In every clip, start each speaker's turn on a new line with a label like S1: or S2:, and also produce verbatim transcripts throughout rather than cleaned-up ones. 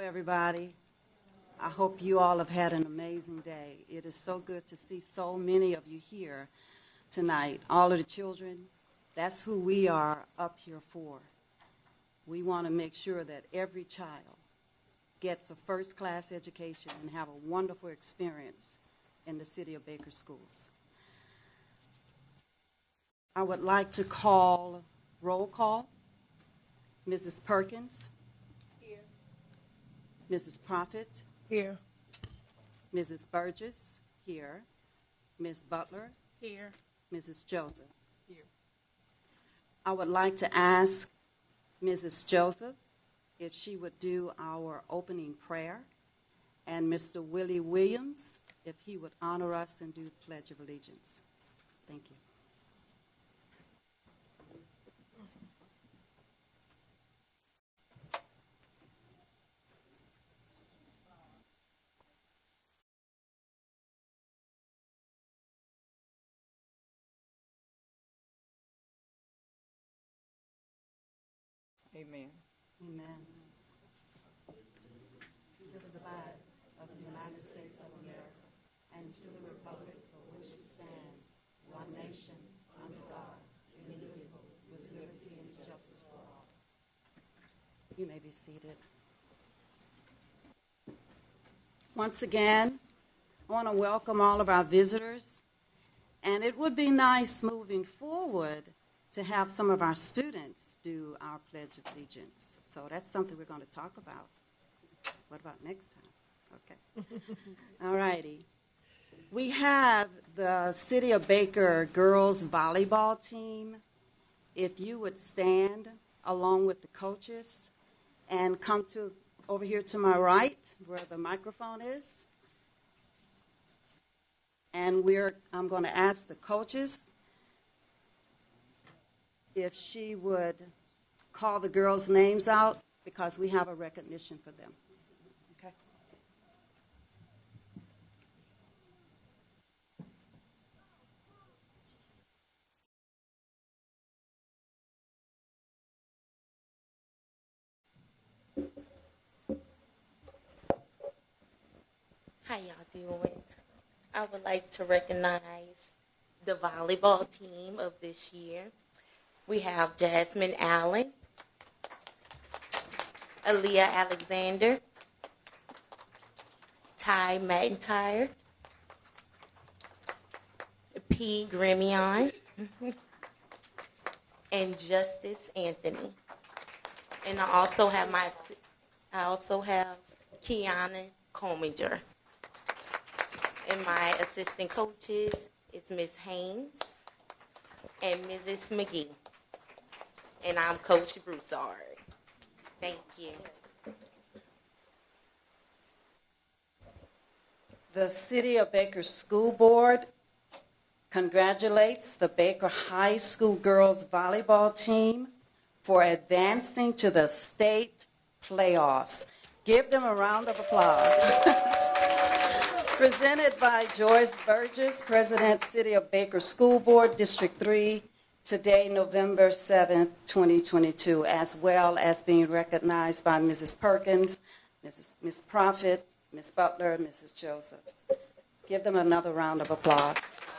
S1: everybody. I hope you all have had an amazing day. It is so good to see so many of you here tonight. All of the children, that's who we are up here for. We want to make sure that every child gets a first-class education and have a wonderful experience in the City of Baker schools. I would like to call roll call. Missus Perkins.
S2: Here.
S1: Missus Prophet.
S2: Here.
S1: Missus Burgess. Here. Miz Butler.
S2: Here.
S1: Missus Joseph.
S2: Here.
S1: I would like to ask Missus Joseph if she would do our opening prayer, and Mister Willie Williams if he would honor us and do the Pledge of Allegiance. Thank you.
S2: Amen.
S1: Amen. To the flag of the United States of America and to the republic for which it stands, one nation, under God, indivisible, with liberty and justice for all. You may be seated. Once again, I want to welcome all of our visitors, and it would be nice moving forward to have some of our students do our Pledge of Allegiance. So that's something we're going to talk about. What about next time? Okay. All righty. We have the City of Baker girls volleyball team. If you would stand along with the coaches and come to over here to my right where the microphone is. And we're I'm going to ask the coaches if she would call the girls' names out because we have a recognition for them. Okay.
S3: How y'all doing? I would like to recognize the volleyball team of this year. We have Jasmine Allen, Aaliyah Alexander, Ty McIntyre, P. Grimion, and Justice Anthony. And I also have my, I also have Kiana Cominger. And my assistant coaches is Miz Haynes and Missus McGee. And I'm Coach Broussard. Thank you.
S1: The City of Baker School Board congratulates the Baker High School girls volleyball team for advancing to the state playoffs. Give them a round of applause. Presented by Joyce Burgess, President, City of Baker School Board, District three, today, November seventh, twenty twenty-two, as well as being recognized by Missus Perkins, Missus Miz Prophet, Miz Butler, Missus Joseph. Give them another round of applause.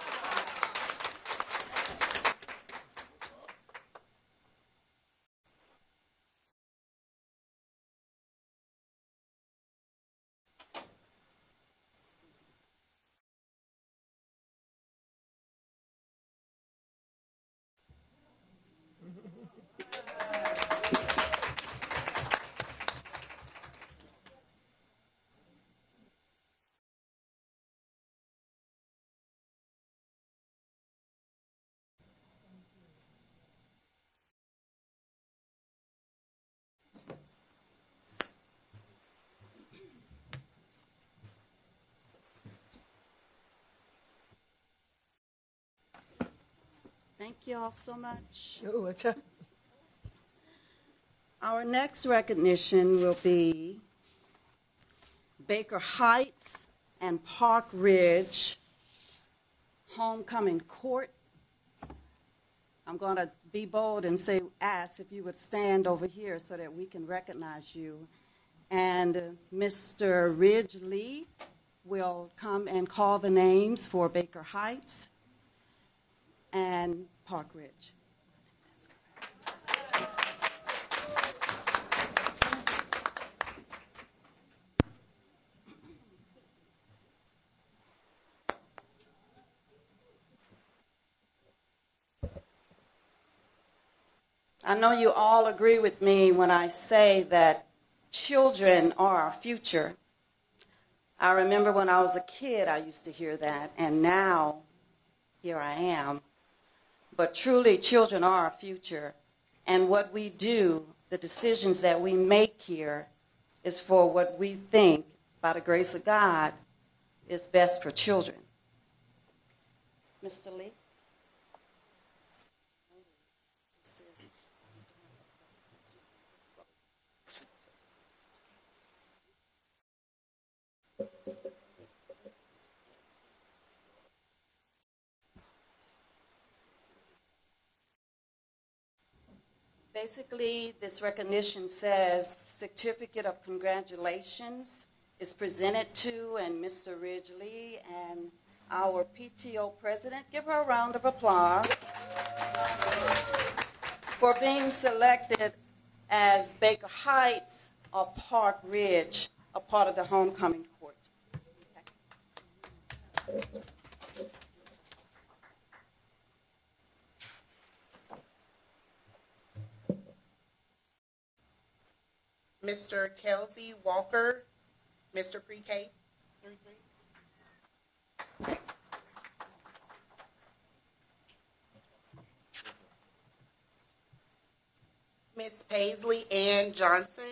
S1: Thank you all so much. Our next recognition will be Baker Heights and Park Ridge Homecoming Court. I'm going to be bold and say, ask if you would stand over here so that we can recognize you And uh, Mister Ridge Lee will come and call the names for Baker Heights and Park Ridge. I know you all agree with me when I say that children are our future. I remember when I was a kid, I used to hear that, and now here I am. But truly, children are our future, and what we do, the decisions that we make here, is for what we think, by the grace of God, is best for children. Mister Lee? Basically, this recognition says certificate of congratulations is presented to and Mister Ridge Lee and our P T O president. Give her a round of applause for being selected as Baker Heights or Park Ridge, a part of the homecoming court. Okay.
S2: Mister Kelsey Walker, Mister Pre-K. Miss Paisley Ann Johnson.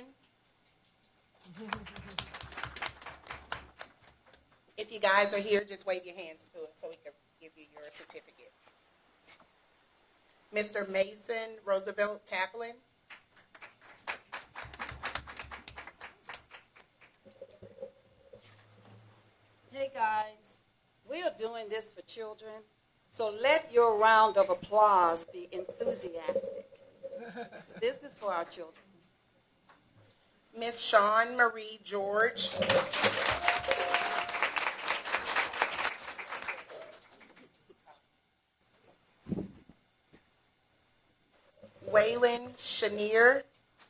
S2: If you guys are here, just wave your hands to it so we can give you your certificate. Mister Mason Roosevelt Taplin.
S1: Hey guys, we are doing this for children, so let your round of applause be enthusiastic. This is for our children.
S2: Miss Shawn Marie George. Waylon Chenier.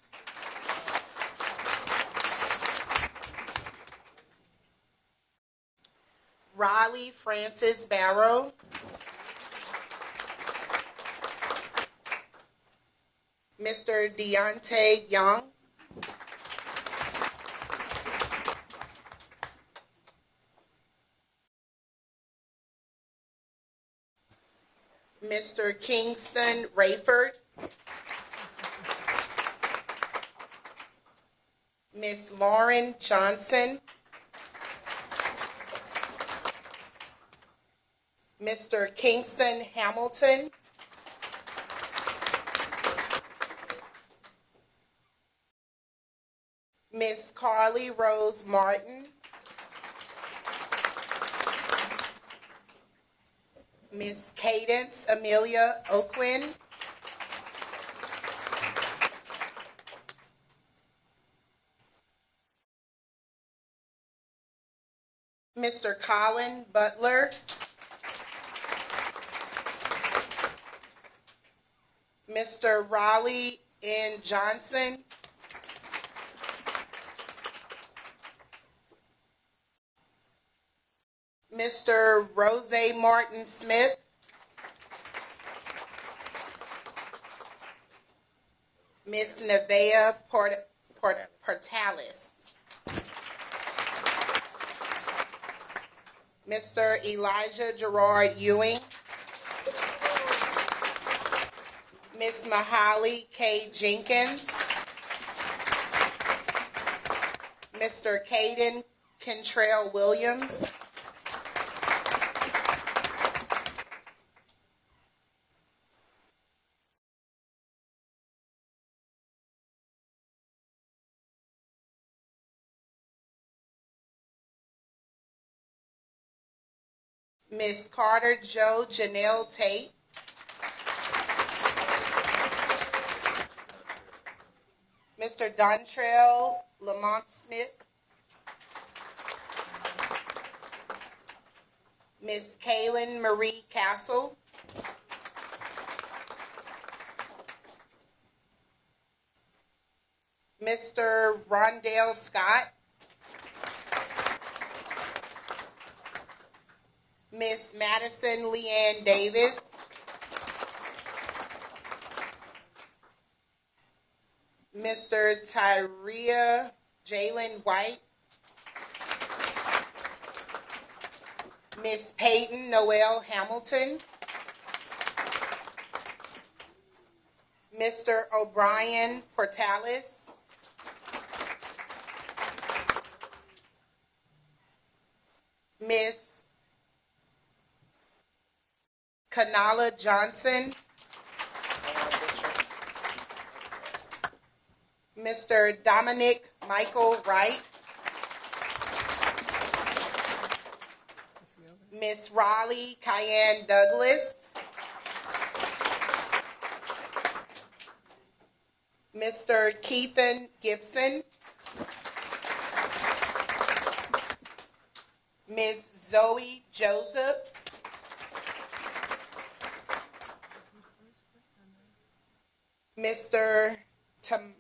S2: Riley Francis Barrow. Mister Deontay Young. Mister Kingston Rayford. Miss Lauren Johnson. Mister Kingston Hamilton. Miss Carly Rose Martin. Miss Cadence Amelia Oakwin. Mister Colin Butler. Mister Raleigh N. Johnson. Mister Rose Martin Smith. Miss Nevaeh Port- Port- Portalis. Mister Elijah Gerard Ewing. Miss Mahaly K. Jenkins. Mister Caden Kentrell Williams. Miss Carter Jo Janelle Tate. Mister Dontrell Lamont Smith, Miss Kaylin Marie Castle, Mister Rondell Scott, Miss Madison Leanne Davis, Mister Tyria Jalen White, Miss Peyton Noel Hamilton, Mister O'Brien Portales, Miss Kanala Johnson, Mister Dominic Michael Wright, Miss Raleigh Cayenne Douglas, Mister Keithan Gibson, Miss Zoe Joseph, Mister Tam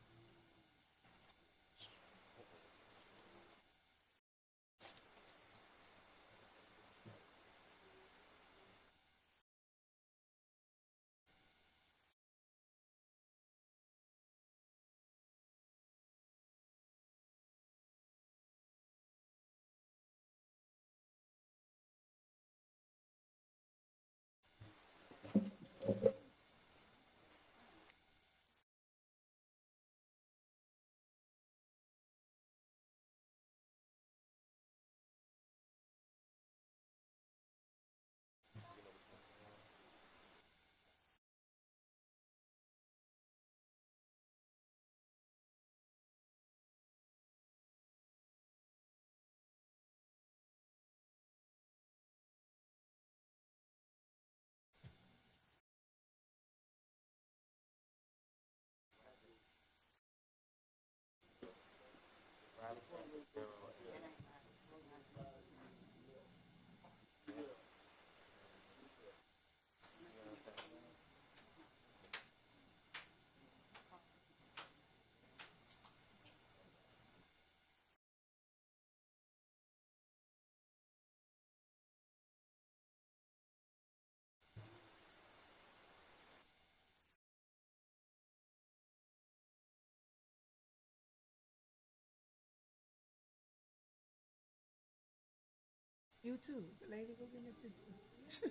S4: You too. Lady, go get your picture.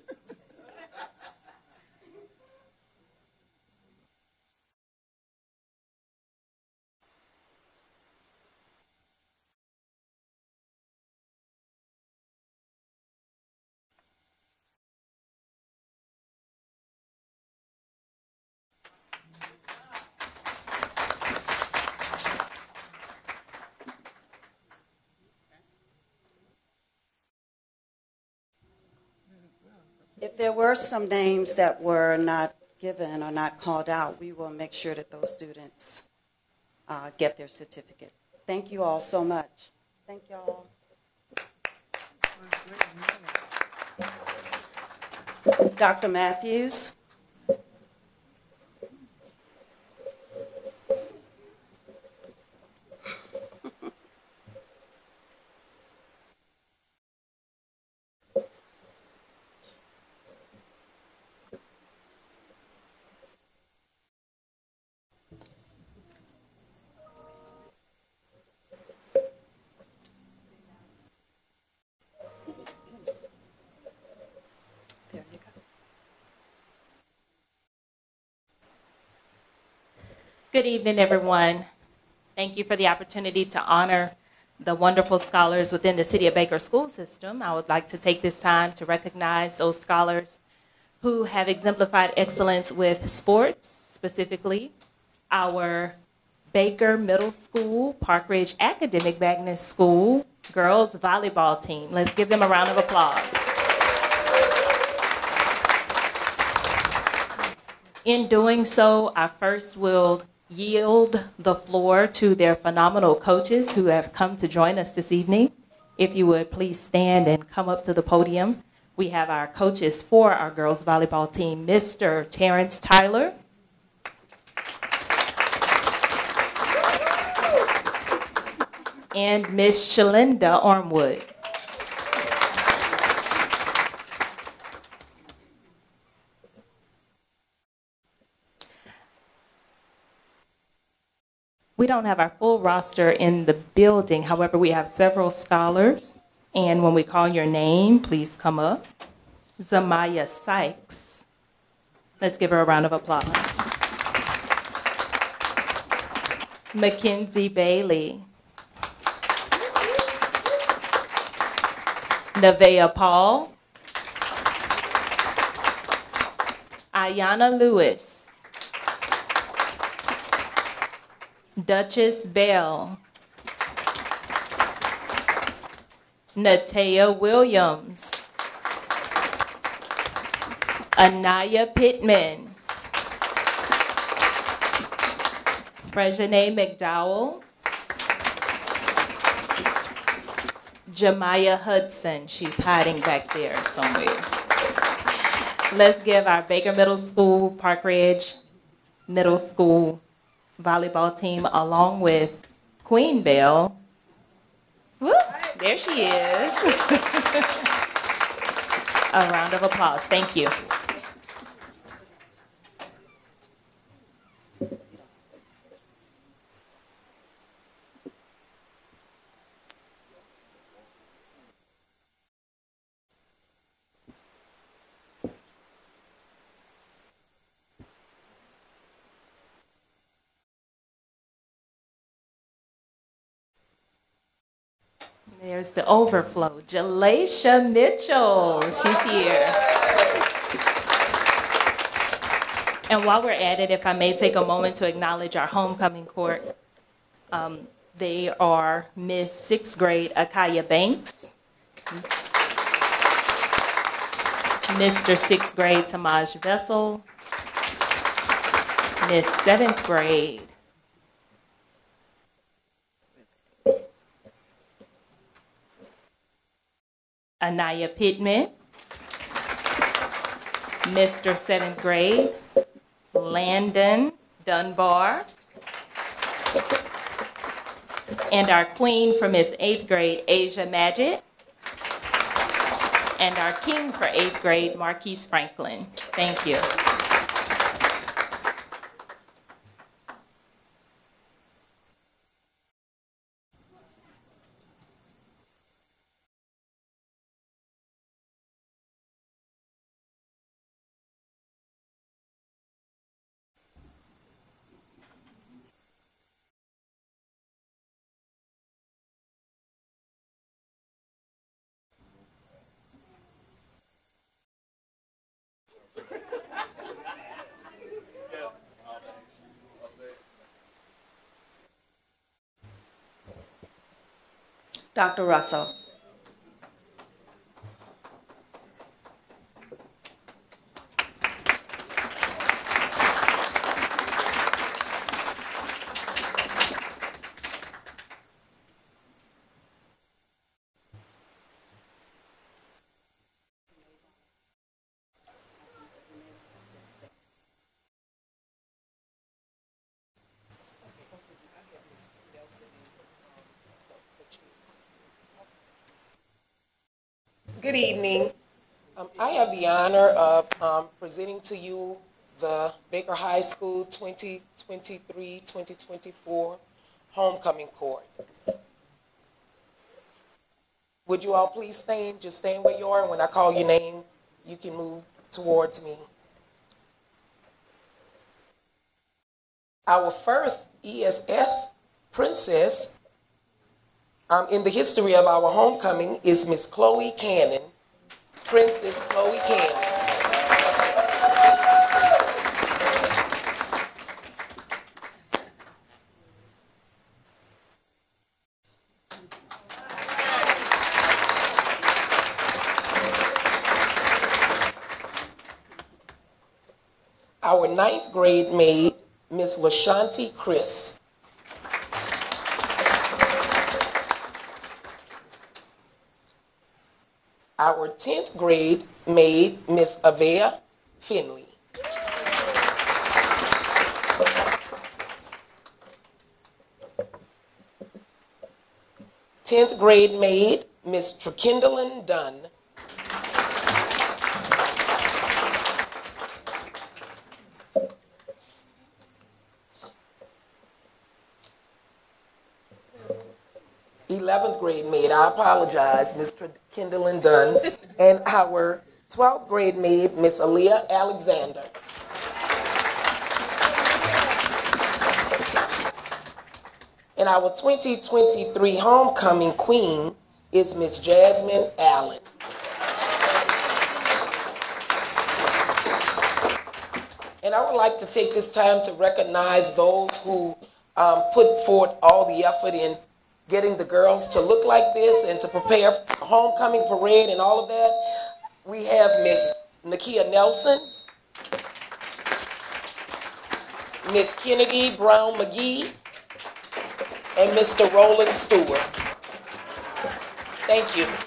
S1: If there were some names that were not given or not called out, we will make sure that those students uh, get their certificate. Thank you all so much. Thank you all. Doctor Matthews. There you go.
S5: Good evening, everyone. Thank you for the opportunity to honor the wonderful scholars within the City of Baker school system. I would like to take this time to recognize those scholars who have exemplified excellence with sports, specifically our Baker Middle School, Park Ridge Academic Magnet School girls volleyball team. Let's give them a round of applause. In doing so, I first will yield the floor to their phenomenal coaches who have come to join us this evening. If you would please stand and come up to the podium. We have our coaches for our girls volleyball team, Mister Terrence Tyler, and Miss Shalinda Armwood. We don't have our full roster in the building. However, we have several scholars. And when we call your name, please come up. Zamaya Sykes. Let's give her a round of applause. Mackenzie Bailey. Nevaeh Paul. Ayana Lewis. Duchess Bell. Natea Williams. Anaya Pittman. Frejane McDowell. Jemiah Hudson. She's hiding back there somewhere. Let's give our Baker Middle School, Park Ridge Middle School volleyball team, along with Queen Bell. Woo, there she is. A round of applause. Thank you. There's the overflow. Jalaisha Mitchell, she's here. And while we're at it, if I may take a moment to acknowledge our homecoming court. Um, they are Miss Sixth Grade Akaya Banks, Mister Sixth Grade Tamaj Vessel, Miss Seventh Grade Anaya Pittman, Mister Seventh Grade Landon Dunbar, and our queen for Miss Eighth Grade Asia Magid, and our king for Eighth Grade Marquise Franklin. Thank you.
S1: Doctor Russell.
S6: Good evening. Um, I have the honor of um, presenting to you the Baker High School twenty twenty-three twenty twenty-four Homecoming Court. Would you all please stand? Just stand where you are, and when I call your name, you can move towards me. Our first E S S princess Um, in the history of our homecoming is Miss Chloe Cannon, Princess Chloe Cannon. Our ninth grade maid Miss LaShanti Chris. Our tenth grade maid, Miss Avea Finley. tenth grade maid, Miss Trakindalyn Dunn. eleventh grade maid, I apologize, Miss Trakindalyn Dunn. And our twelfth grade maid, Miss Aaliyah Alexander. And our twenty twenty-three homecoming queen is Miss Jasmine Allen. And I would like to take this time to recognize those who um, put forth all the effort in getting the girls to look like this and to prepare for homecoming parade and all of that. We have Miss Nakia Nelson, Miss Kennedy Brown McGee, and Mister Roland Stewart. Thank you.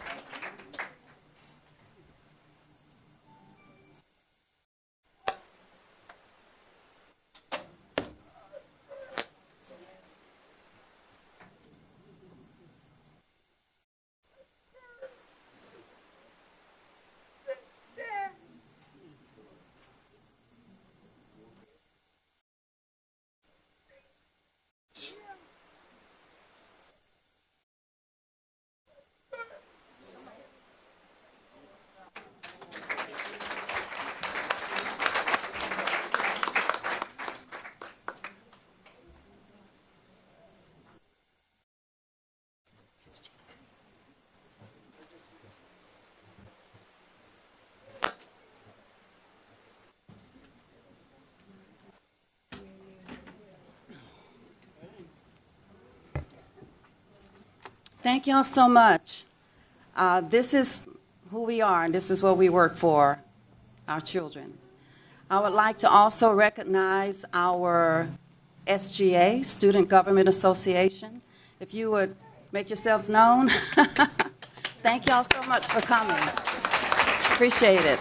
S1: Thank y'all so much. Uh, this is who we are, and this is what we work for, our children. I would like to also recognize our S G A, Student Government Association. If you would make yourselves known. Thank y'all so much for coming. Appreciate it.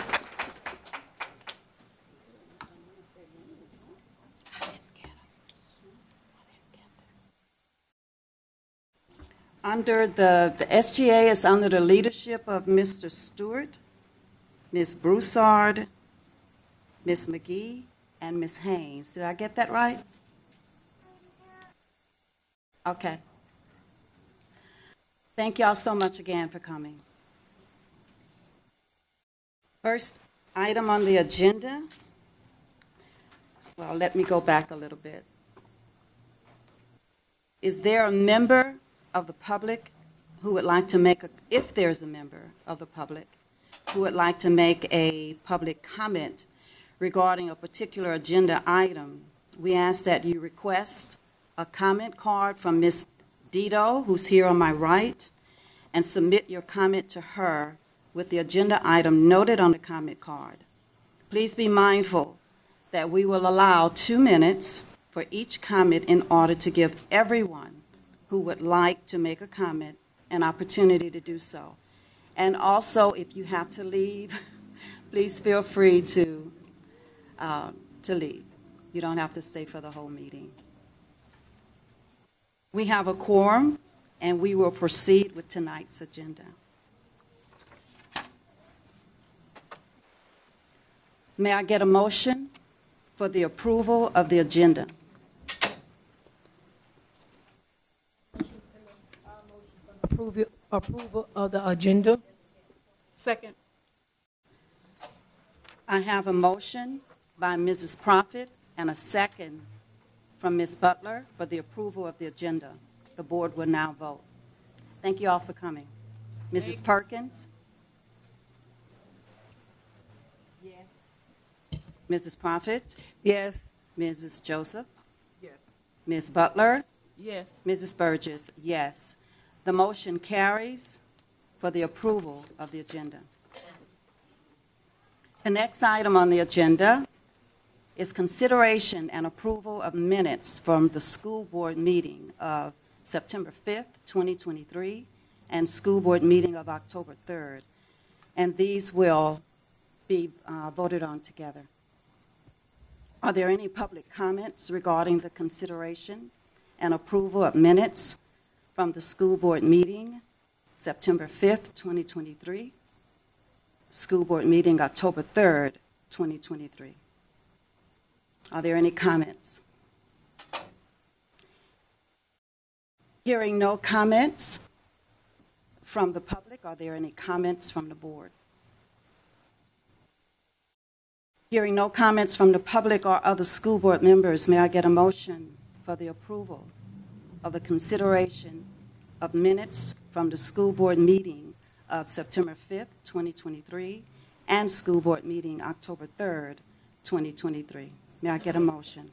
S1: Under the, the S G A is under the leadership of Mister Stewart, Miz Broussard, Miz McGee, and Miz Haynes. Did I get that right? Okay. Thank y'all so much again for coming. First item on the agenda, well, let me go back a little bit. Is there a member of the public who would like to make a, if there's a member of the public who would like to make a public comment regarding a particular agenda item, we ask that you request a comment card from Miz Dito, who's here on my right, and submit your comment to her with the agenda item noted on the comment card. Please be mindful that we will allow two minutes for each comment in order to give everyone who would like to make a comment an opportunity to do so. And also, if you have to leave, please feel free to, uh, to leave. You don't have to stay for the whole meeting. We have a quorum, and we will proceed with tonight's agenda. May I get a motion for the approval of the agenda?
S4: Approve, approval of the agenda. Second.
S1: I have a motion by Missus Prophet and a second from Miz Butler for the approval of the agenda. The board will now vote. Thank you all for coming. Missus Perkins? Yes. Missus Prophet?
S4: Yes.
S1: Missus Joseph?
S4: Yes.
S1: Miz Butler?
S4: Yes.
S1: Missus Burgess? Yes. The motion carries for the approval of the agenda. The next item on the agenda is consideration and approval of minutes from the school board meeting of September fifth, twenty twenty-three, and school board meeting of October third. And these will be uh, voted on together. Are there any public comments regarding the consideration and approval of minutes from the school board meeting September fifth, twenty twenty-three, school board meeting October third, twenty twenty-three? Are there any comments? Hearing no comments from the public, are there any comments from the board? Hearing no comments from the public or other school board members, may I get a motion for the approval of the consideration of minutes from the school board meeting of September fifth, twenty twenty-three, and school board meeting October third, twenty twenty-three? May I get a motion?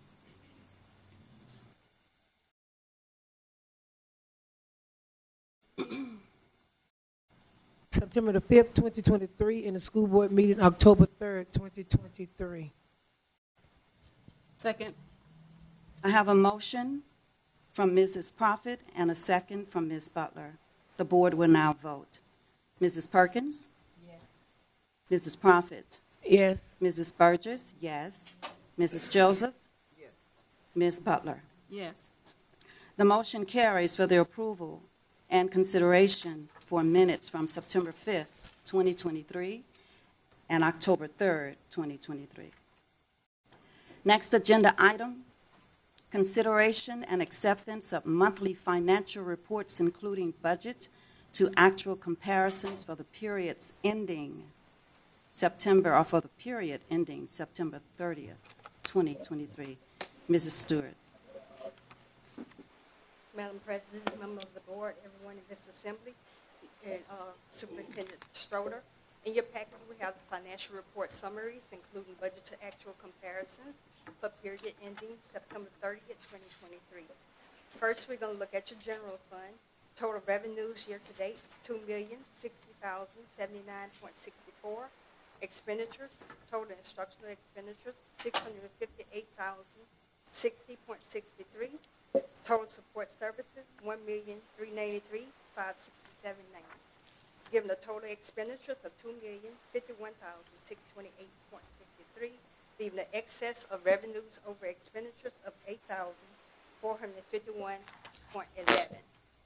S4: September the fifth, twenty twenty-three, and the school board meeting October third, twenty twenty-three.
S7: Second.
S1: I have a motion from Missus Prophet and a second from Miz Butler. The board will now vote. Missus Perkins? Yes. Missus Prophet?
S4: Yes.
S1: Missus Burgess? Yes. Missus Joseph? Yes. Miz Butler?
S7: Yes.
S1: The motion carries for the approval and consideration for minutes from September fifth, twenty twenty-three, and October third, twenty twenty-three. Next agenda item, consideration and acceptance of monthly financial reports, including budget to actual comparisons for the periods ending September, or for the period ending September thirtieth, twenty twenty-three. Missus Stewart.
S8: Madam President, members of the board, everyone in this assembly, and uh, Superintendent Stroder. In your packet, we have the financial report summaries, including budget to actual comparisons for period ending September thirtieth, twenty twenty-three. First, we're going to look at your general fund. Total revenues year-to-date, two million sixty thousand seventy-nine point six four. Expenditures, total instructional expenditures, six hundred fifty-eight thousand sixty point six three. Total support services, one million three hundred ninety-three thousand five hundred sixty-seven point ninety. Given a total expenditures of two million fifty-one thousand six hundred twenty-eight point six three, leaving an excess of revenues over expenditures of eight thousand four hundred fifty-one point one one.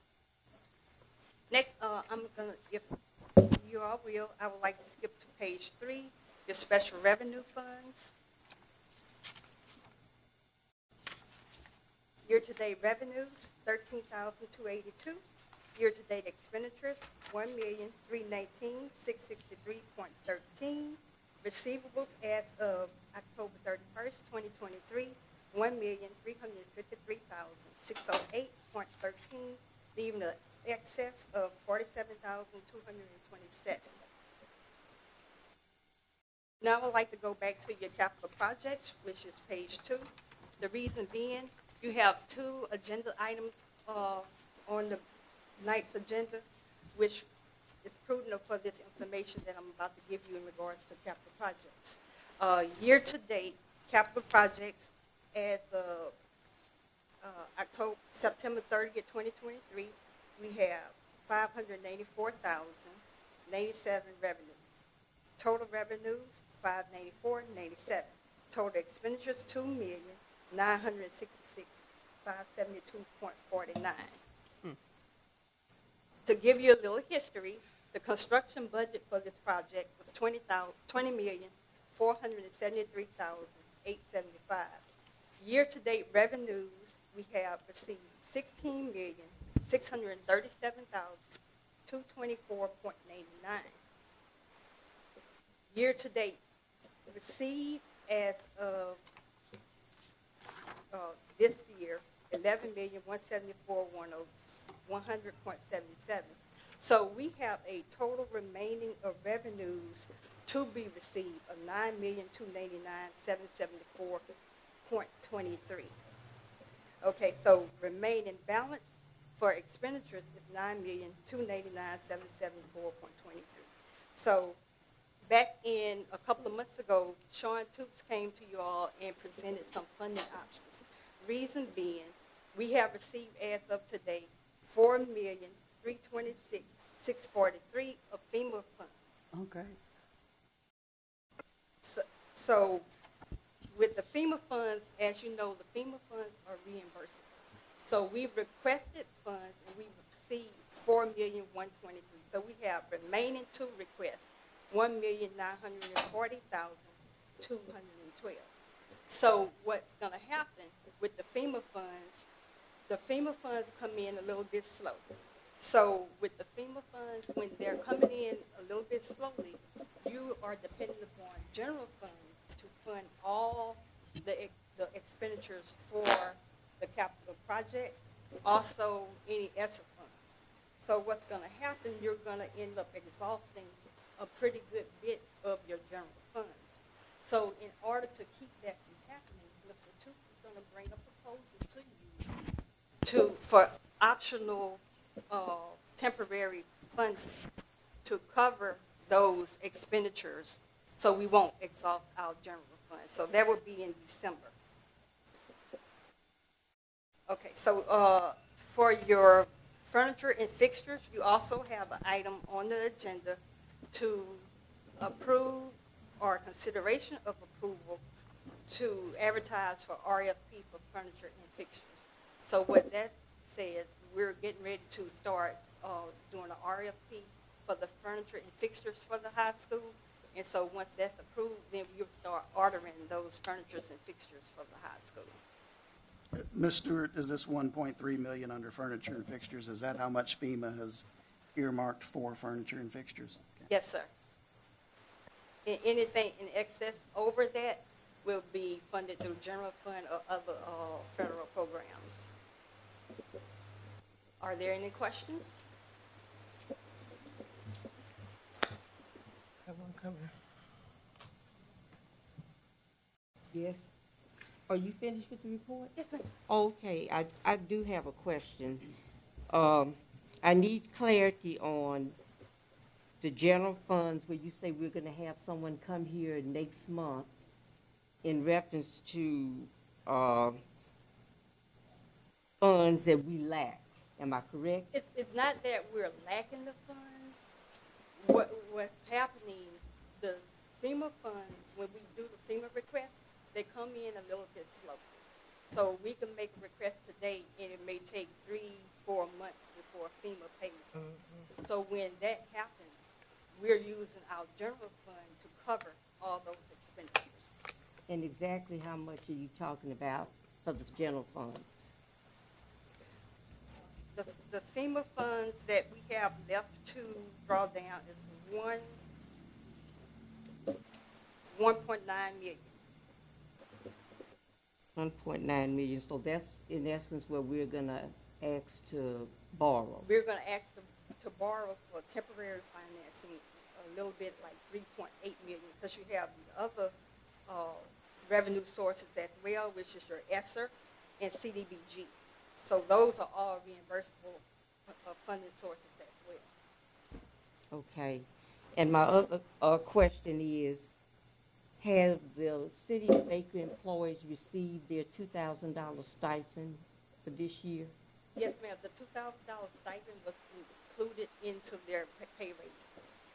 S8: Next, uh, I'm going to, if you all will, I would like to skip to page three, your special revenue funds. Year-to-date revenues, thirteen thousand two hundred eighty-two. Year-to-date expenditures, one million three hundred nineteen thousand six hundred sixty-three point one three. Receivables as of October thirty-first, twenty twenty-three, one million three hundred fifty-three thousand six hundred eight point one three, leaving an excess of forty-seven thousand two hundred twenty-seven. Now I would like to go back to your capital projects, which is page two. The reason being, you have two agenda items uh, on the night's agenda, which is prudent for this information that I'm about to give you in regards to capital projects. Uh, year-to-date capital projects as of uh, October, September thirtieth, twenty twenty-three, we have five hundred eighty-four thousand ninety-seven revenues. Total revenues, five hundred ninety-four thousand ninety-seven. Total expenditures, two million nine hundred sixty-six thousand five hundred seventy-two point four nine. Hmm. To give you a little history, the construction budget for this project was twenty million four hundred seventy-three thousand eight hundred seventy-five. Year-to-date revenues, we have received sixteen million six hundred thirty-seven thousand two hundred twenty-four point eight nine. Year-to-date received as of uh, this year, eleven million one hundred seventy-four thousand one hundred point seven seven. So we have a total remaining of revenues to be received of nine million two hundred eighty-nine thousand seven hundred seventy-four point two three. Okay, so remaining balance for expenditures is nine million two hundred eighty-nine thousand seven hundred seventy-four point two three. So back in a couple of months ago, Sean Toops came to you all and presented some funding options. Reason being, we have received as of today four million three twenty-six six forty-three of FEMA funds.
S1: Okay.
S8: So, so with the FEMA funds, as you know, the FEMA funds are reimbursable. So we've requested funds and we've received four million one twenty-three. So we have remaining two requests, one million nine hundred forty thousand two hundred twelve. So what's going to happen with the FEMA funds, the FEMA funds come in a little bit slow. So with the FEMA funds, when they're coming in a little bit slowly, you are dependent upon general funds to fund all the, ex- the expenditures for the capital projects, also any ESSER funds. So what's going to happen, you're going to end up exhausting a pretty good bit of your general funds. So in order to keep that from happening, Mister Toops is going to bring a proposal to you to, for optional uh, temporary funding to cover those expenditures so we won't exhaust our general fund. So that would be in December. Okay, so uh, for your furniture and fixtures, you also have an item on the agenda to approve or consideration of approval to advertise for R F P for furniture and fixtures. So what that says, we're getting ready to start uh, doing an R F P for the furniture and fixtures for the high school. And so once that's approved, then we'll start ordering those furnitures and fixtures for the high school.
S7: Miz Stewart, is this one point three million dollars under furniture and fixtures? Is that how much FEMA has earmarked for furniture and fixtures? Okay.
S8: Yes, sir. And anything in excess over that will be funded through general fund or other uh, federal programs. Are there any questions?
S4: Have one coming.
S9: Yes. Are you finished with the report?
S8: Yes, ma'am.
S9: Okay, I, I do have a question. Um, I need clarity on the general funds where you say we're going to have someone come here next month in reference to uh, funds that we lack. Am I correct?
S8: It's, it's not that we're lacking the funds. What, what's happening, the FEMA funds, when we do the FEMA request, they come in a little bit slow. So we can make a request today, and it may take three, four months before FEMA pays. Mm-hmm. So when that happens, we're using our general fund to cover all those expenditures.
S9: And exactly how much are you talking about for the general funds?
S8: The, the FEMA funds that we have left to draw down is one, one point nine million.
S9: one point nine million, so that's in essence where we're gonna ask to borrow.
S8: We're going to ask them to borrow for temporary financing a little bit like three point eight million, because you have the other uh, revenue sources as well, which is your ESSER and C D B G. So those are all reimbursable uh, funding sources as well.
S9: Okay, and my other uh, question is, have the City of Baker employees received their two thousand dollars stipend for this year?
S8: Yes, ma'am. The two thousand dollars stipend was included into their pay rates.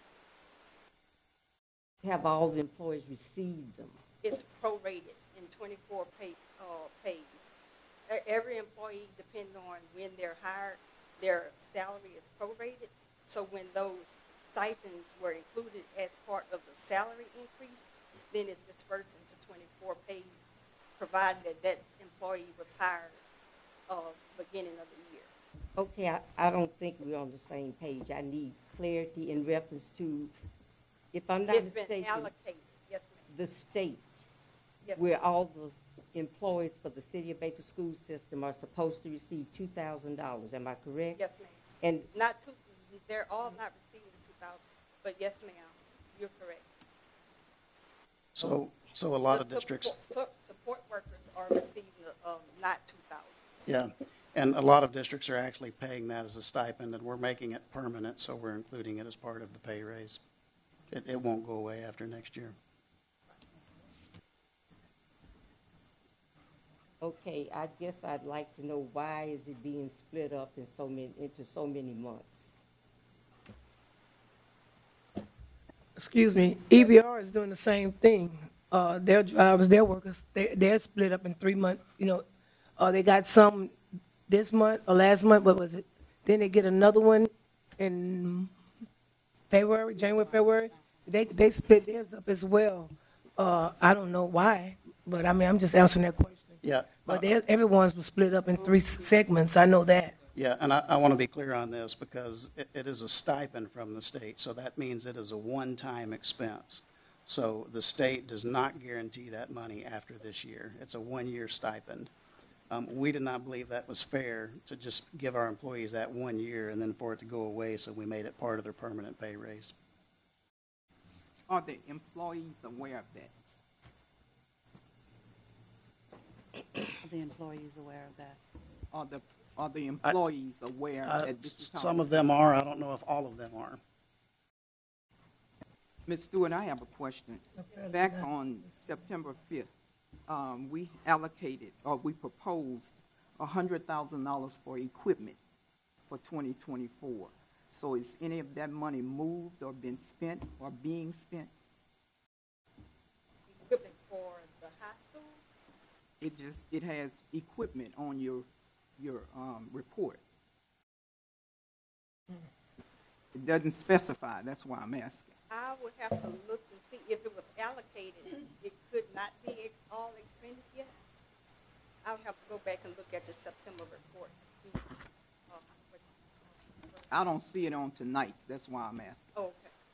S9: Have all the employees received them?
S8: It's prorated in twenty-four pay, uh, pays. E- Every employee, depending on when they're hired, their salary is prorated. So when those stipends were included as part of the salary increase, then it's dispersed into twenty-four pays, provided that that employee was hired uh, beginning of the year.
S9: Okay, I, I don't think we're on the same page. I need clarity in reference to, if I'm not
S8: It's been
S9: mistaken,
S8: allocated, yes, ma'am.
S9: the state,
S8: Yes,
S9: where all the employees for the City of Baker school system are supposed to receive two thousand dollars. Am I correct?
S8: yes, ma'am.
S9: And
S8: Not two, they're all not receiving two thousand, but yes, ma'am, you're correct.
S7: So, so a lot
S8: The
S7: of districts,
S8: Support, support workers are receiving, um, not two thousand.
S7: yeah, and a lot of districts are actually paying that as a stipend, and we're making it permanent, so we're including it as part of the pay raise. It, it won't go away after next year.
S9: Okay, I guess I'd like to know why is it being split up in so many, into so many months?
S4: Excuse me, E B R is doing the same thing. Uh, their drivers, their workers, they, they're split up in three months. You know, uh, they got some this month or last month, what was it? Then they get another one in February, January, February. They they split theirs up as well. Uh, I don't know why, but I mean, I'm just answering that question.
S7: Yeah.
S4: But
S7: uh,
S4: there's- everyone's was split up in three s- segments. I know that.
S7: Yeah, and I, I want to be clear on this because it, it is a stipend from the state, so that means it is a one-time expense. So the state does not guarantee that money after this year. It's a one-year stipend. Um, we did not believe that was fair to just give our employees that one year and then for it to go away, so we made it part of their permanent pay raise.
S10: Are the employees aware of that?
S1: Are the employees aware of that?
S10: Are the, are the employees aware
S7: Uh,
S10: that this is
S7: Some
S10: how?
S7: of them are. I don't know if all of them are.
S10: Miz Stewart, I have a question. Back on September fifth, um, we allocated, or we proposed one hundred thousand dollars for equipment for twenty twenty-four. So is any of that money moved or been spent or being spent?
S8: Equipment for the high school?
S10: It just, it has equipment on your, your, um, report. It doesn't specify, that's why I'm asking.
S8: I would have to look and see if it was allocated. It could not be ex- all expended yet. I would have to go back and look at the September report. See, uh, what-
S10: I don't see it on tonight's, that's why I'm asking.
S8: oh, okay.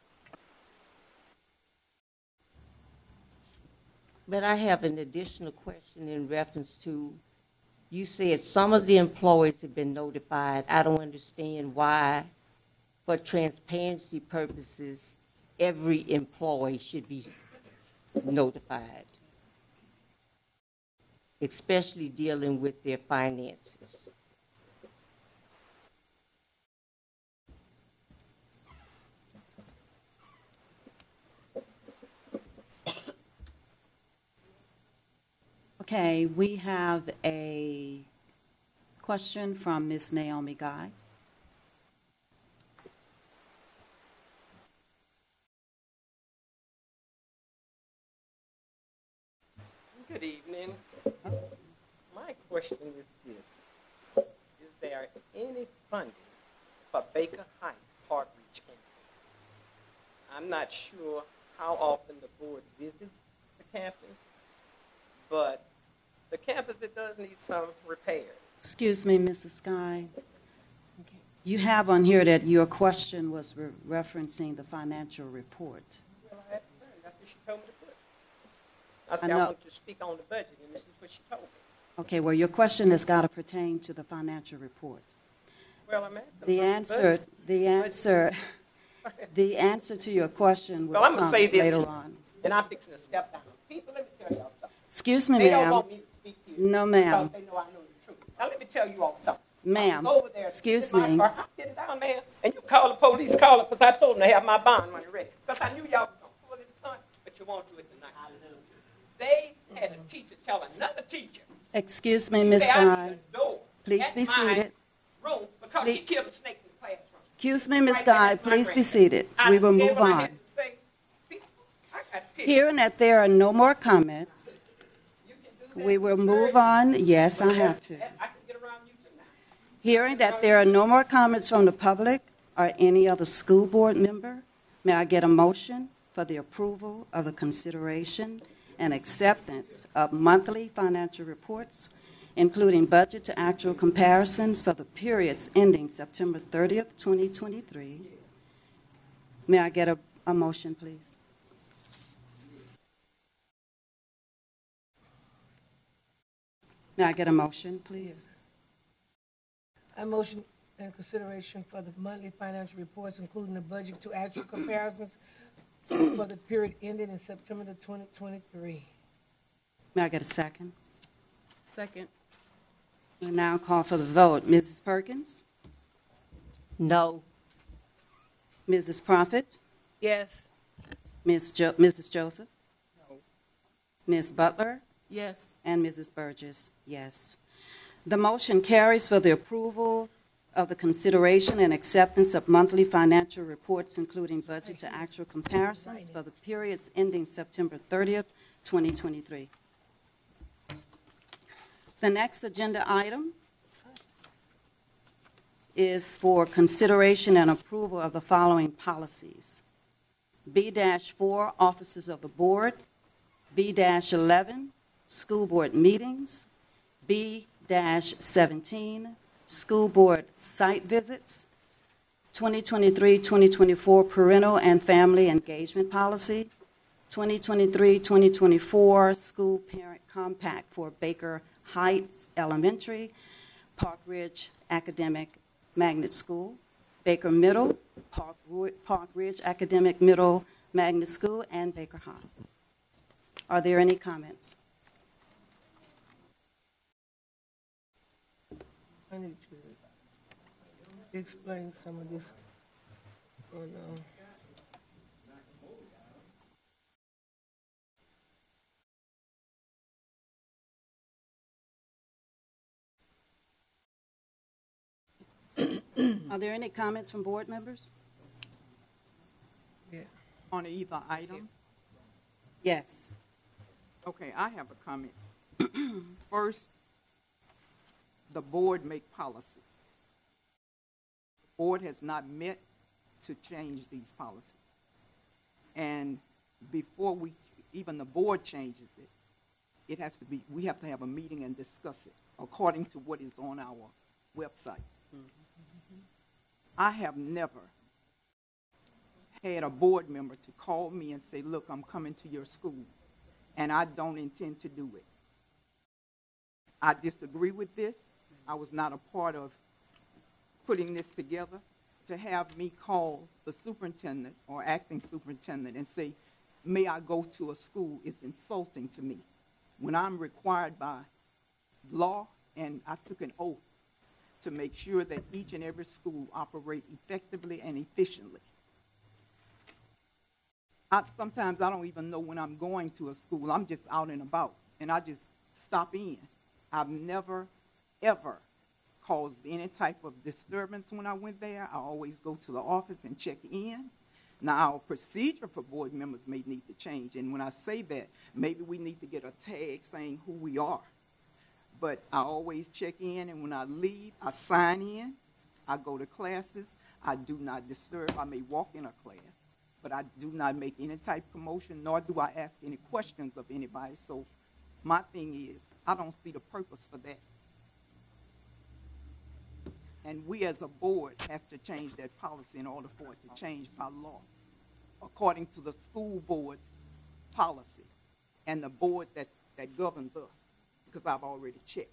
S9: But I have an additional question in reference to, you said some of the employees have been notified. I don't understand why, for transparency purposes, every employee should be notified, especially dealing with their finances.
S1: Okay, we have a question from Miz Naomi Guy.
S11: Good evening. My question is this. Is there any funding for Baker Heights Park Reach campus? I'm not sure how often the board visits the campus, but the campus, it does need some repairs.
S1: Excuse me, Missus Guy. You have on here that your question was re- referencing the financial report.
S11: Well, I asked her, and that's what she told me to put. I said,
S1: I
S11: I,
S1: know.
S11: want to speak on the budget, and this is what she told me.
S1: Okay, well, your question has got to pertain to the financial report.
S11: Well, I'm asking
S1: The
S11: about
S1: answer,
S11: budget.
S1: the answer, the answer to your question will
S11: Well, I'm going
S1: come
S11: to say this,
S1: later
S11: too,
S1: on.
S11: and I'm fixing to step down. People, let me tell y'all something.
S1: Excuse me,
S11: They don't
S1: ma'am.
S11: want me to speak here.
S1: No, ma'am.
S11: Because they know I know the truth. Now, let me tell you all something.
S1: Ma'am,
S11: I was over there
S1: excuse
S11: in my
S1: me.
S11: car. I sit it down, man, and you call the police, call it, because I told them to have my bond money ready. Because I knew y'all was going to pull it, son, but you won't do it tonight. They had a teacher tell another teacher,
S1: Excuse me, Miz
S11: say, I
S1: Guy.
S11: need a door
S1: Please
S11: at
S1: be
S11: my
S1: seated.
S11: room because he
S1: Please-
S11: killed a snake in the classroom.
S1: Excuse me, Miz
S11: Right there,
S1: Guy.
S11: that's my
S1: Please be
S11: grandson.
S1: seated.
S11: I
S1: We will
S11: said
S1: move
S11: what I
S1: on.
S11: had to say. People, I got pissed.
S1: Hearing that there are no more comments,
S11: You can do that.
S1: we will move on. Yes, I have to.
S11: I can get around you tonight.
S1: Hearing that there are no more comments from the public or any other school board member, may I get a motion for the approval of the consideration and acceptance of monthly financial reports, including budget to actual comparisons for the periods ending September thirtieth, twenty twenty-three. May I get a, a motion, please? May I get a motion, please?
S4: I motion in consideration for the monthly financial reports, including the budget to actual comparisons for the period ending in September the twenty twenty-three.
S1: May I get a second?
S12: Second.
S1: We now call for the vote. Missus Perkins?
S9: No.
S1: Missus Prophet?
S4: Yes.
S1: Miz Jo- Missus Joseph?
S10: No.
S1: Miz Butler?
S4: Yes.
S1: And Missus Burgess, yes. The motion carries for the approval of the consideration and acceptance of monthly financial reports, including budget to actual comparisons for the periods ending September thirtieth, twenty twenty-three. The next agenda item is for consideration and approval of the following policies. B four, Officers of the Board. B eleven, School Board Meetings. B seventeen, School Board Site Visits. twenty twenty-three twenty twenty-four Parental and Family Engagement Policy. twenty twenty-three twenty twenty-four School Parent Compact for Baker Heights Elementary, Park Ridge Academic Magnet School, Baker Middle, Park, Park Ridge Academic Middle Magnet School, and Baker High. Are there any comments?
S4: I need to explain some of this. On, uh,
S1: Are there any comments from board members?
S4: yeah.
S10: On either item?
S1: Yes.
S10: Okay, I have a comment. First, the board make policies. The board has not met to change these policies. And before we, even the board changes it, it has to be, we have to have a meeting and discuss it according to what is on our website. I have never had a board member to call me and say, look, I'm coming to your school, and I don't intend to do it. I disagree with this. I was not a part of putting this together. To have me call the superintendent or acting superintendent and say, may I go to a school, is insulting to me. When I'm required by law, and I took an oath to make sure that each and every school operate effectively and efficiently. I, sometimes I don't even know when I'm going to a school. I'm just out and about, and I just stop in. I've never, ever caused any type of disturbance when I went there. I always go to the office and check in. Now, our procedure for board members may need to change, and when I say that, maybe we need to get a tag saying who we are. But I always check in, and when I leave, I sign in. I go to classes. I do not disturb. I may walk in a class, but I do not make any type of commotion, nor do I ask any questions of anybody. So my thing is, I don't see the purpose for that. And we as a board has to change that policy in order for it to change by law, according to the school board's policy and the board that's, that governs us, because I've already checked.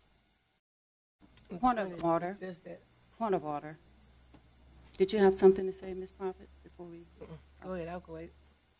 S1: Point of order.
S4: Just that.
S1: Point of order. Did you have something to say, Miz Prophet, before we?
S4: Go ahead, I'll go ahead.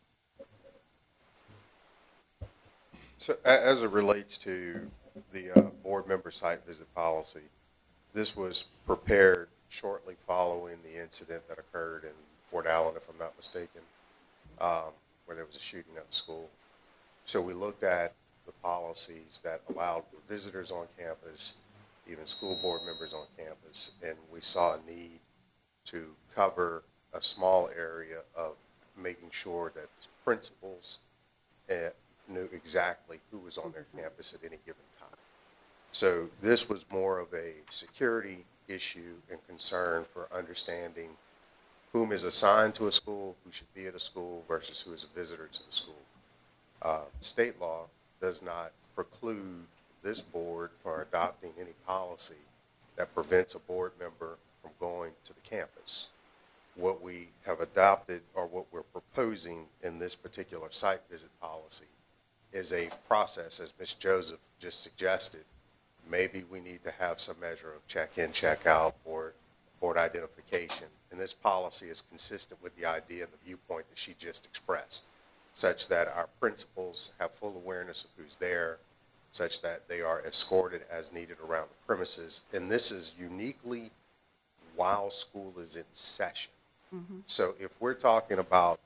S12: So a- as it relates to the uh, board member site visit policy, this was prepared shortly following the incident that occurred in Fort Allen, if I'm not mistaken, um, where there was a shooting at the school. So we looked at the policies that allowed visitors on campus, even school board members on campus, and we saw a need to cover a small area of making sure that principals uh, knew exactly who was on their campus at any given time. So this was more of a security issue and concern for understanding whom is assigned to a school, who should be at a school, versus who is a visitor to the school. Uh, state law does not preclude this board from adopting any policy that prevents a board member from going to the campus. What we have adopted, or what we're proposing in this particular site visit policy, is a process, as Miz Joseph just suggested. Maybe we need to have some measure of check-in, check-out, or board identification. And this policy is consistent with the idea and the viewpoint that she just expressed, such that our principals have full awareness of who's there, such that they are escorted as needed around the premises. And this is uniquely while school is in session. Mm-hmm. So if we're talking about an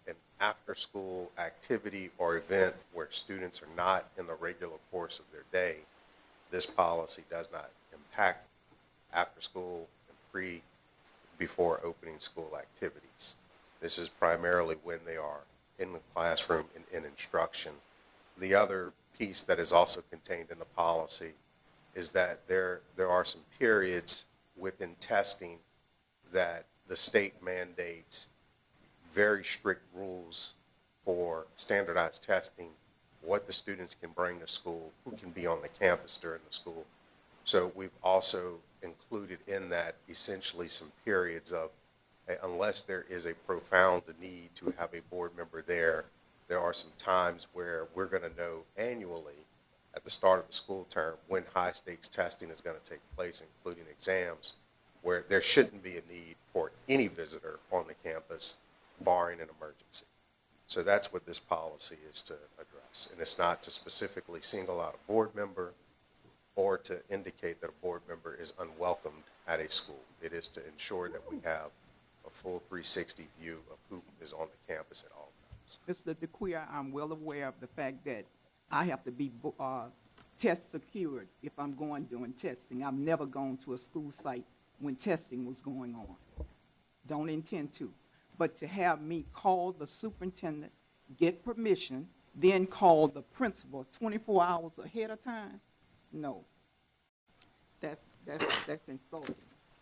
S12: after-school activity or event where students are not in the regular course of their day, this policy does not impact after-school and pre, before opening school activities. This is primarily when they are in the classroom and in instruction. The other piece that is also contained in the policy is that there, there are some periods within testing that the state mandates very strict rules for standardized testing, what the students can bring to school, who can be on the campus during the school. So we've also included in that essentially some periods of, uh, unless there is a profound need to have a board member there, there are some times where we're going to know annually at the start of the school term when high stakes testing is going to take place, including exams, where there shouldn't be a need for any visitor on the campus, barring an emergency. So that's what this policy is to address. And it's not to specifically single out a board member or to indicate that a board member is unwelcomed at a school. It is to ensure that we have a full three sixty view of who is on the campus at all times.
S10: Mister DeQueer, I'm well aware of the fact that I have to be uh, test secured if I'm going doing testing. I've never gone to a school site when testing was going on. Don't intend to. But to have me call the superintendent, get permission, then call the principal twenty-four hours ahead of time, no. That's, that's, that's insulting.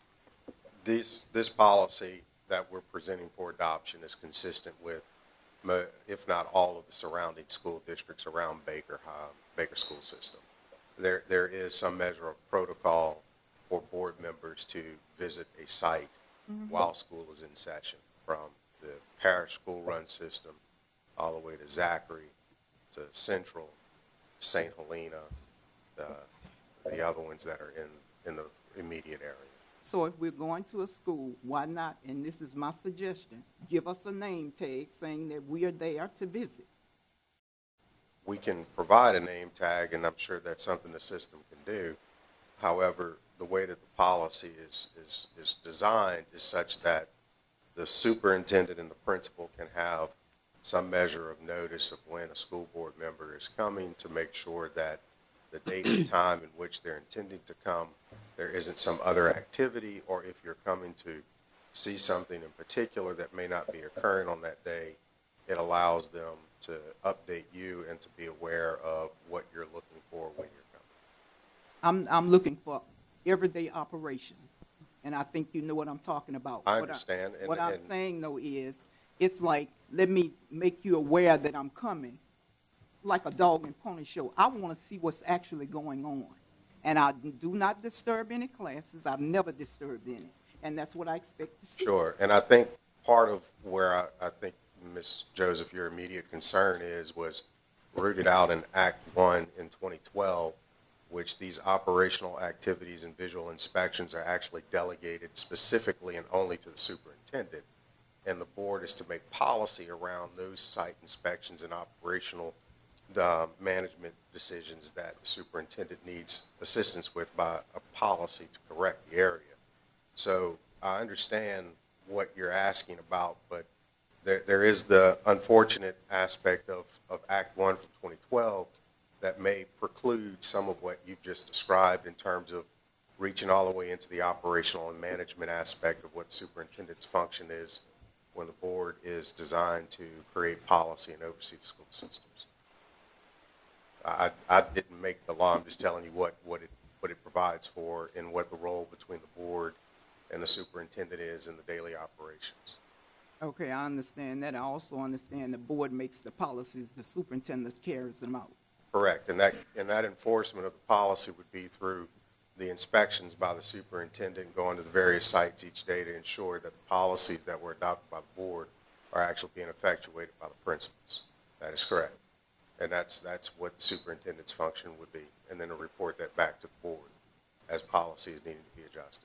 S12: This, this policy that we're presenting for adoption is consistent with, if not all of the surrounding school districts around Baker, uh, Baker school system. There, there is some measure of protocol for board members to visit a site mm-hmm. while school is in session, from the parish school run system all the way to Zachary, to Central, Saint Helena, the, the other ones that are in, in the immediate area.
S10: So if we're going to a school, why not, and this is my suggestion, give us a name tag saying that we are there to visit.
S12: We can provide a name tag, and I'm sure that's something the system can do. However, the way that the policy is, is, is designed is such that the superintendent and the principal can have some measure of notice of when a school board member is coming to make sure that the date and time in which they're intending to come, there isn't some other activity, or if you're coming to see something in particular that may not be occurring on that day, it allows them to update you and to be aware of what you're looking for when you're coming.
S10: I'm, I'm looking for everyday operation, and I think you know what I'm talking about.
S12: I
S10: what
S12: understand.
S10: I,
S12: and,
S10: what I'm
S12: and,
S10: saying, though, is it's like, let me make you aware that I'm coming, like a dog and pony show. I want to see what's actually going on. And I do not disturb any classes. I've never disturbed any. And that's what I expect to see.
S12: Sure. And I think part of where I, I think, Miz Joseph, your immediate concern is was rooted out in Act one in twenty twelve, which these operational activities and visual inspections are actually delegated specifically and only to the superintendent. And the board is to make policy around those site inspections and operational uh, management decisions that the superintendent needs assistance with by a policy to correct the area. So I understand what you're asking about, but there, there is the unfortunate aspect of, of Act one from twenty twelve that may preclude some of what you've just described in terms of reaching all the way into the operational and management aspect of what superintendent's function is when the board is designed to create policy and oversee the school systems. I, I didn't make the law. I'm just telling you what, what, it, what it provides for and what the role between the board and the superintendent is in the daily operations.
S10: Okay, I understand that. I also understand the board makes the policies, the superintendent carries them out.
S12: Correct, and that, and that enforcement of the policy would be through the inspections by the superintendent going to the various sites each day to ensure that the policies that were adopted by the board are actually being effectuated by the principals. That is correct. And that's, that's what the superintendent's function would be, and then to report that back to the board as policies needing to be adjusted.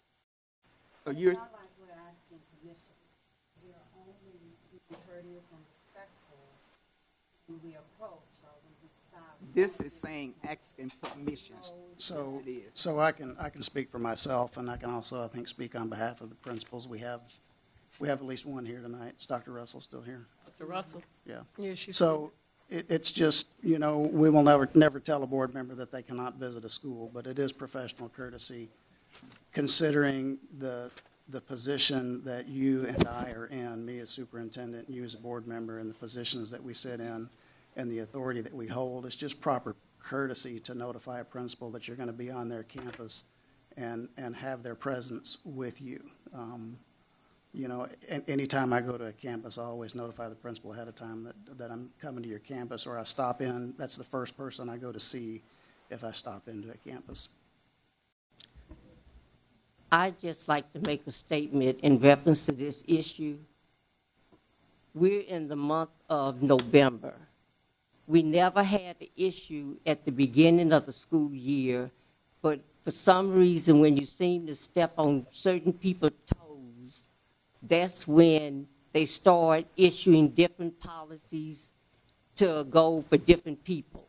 S10: So you're...
S1: Not like we're asking permission. We are only being courteous and respectful when we approach or when we decide.
S10: This is saying asking permission.
S7: So,
S10: yes, it is.
S7: so I can, I can speak for myself, and I can also, I think, speak on behalf of the principals. We have, we have at least one here tonight. Is Doctor Russell still here?
S13: Doctor Russell.
S7: Yeah.
S4: Yeah, she
S7: So it, it's just, you know, we will never, never tell a board member that they cannot visit a school, but it is professional courtesy considering the, the position that you and I are in, me as superintendent, you as a board member, and the positions that we sit in, and the authority that we hold. It's just proper courtesy to notify a principal that you're going to be on their campus and, and have their presence with you. Um, You know, a- anytime I go to a campus, I always notify the principal ahead of time that, that I'm coming to your campus, or I stop in. That's the first person I go to see if I stop into a campus.
S9: I'd just like to make a statement in reference to this issue. We're in the month of November. We never had the issue at the beginning of the school year, but for some reason, when you seem to step on certain people's toes, that's when they start issuing different policies to go for different people.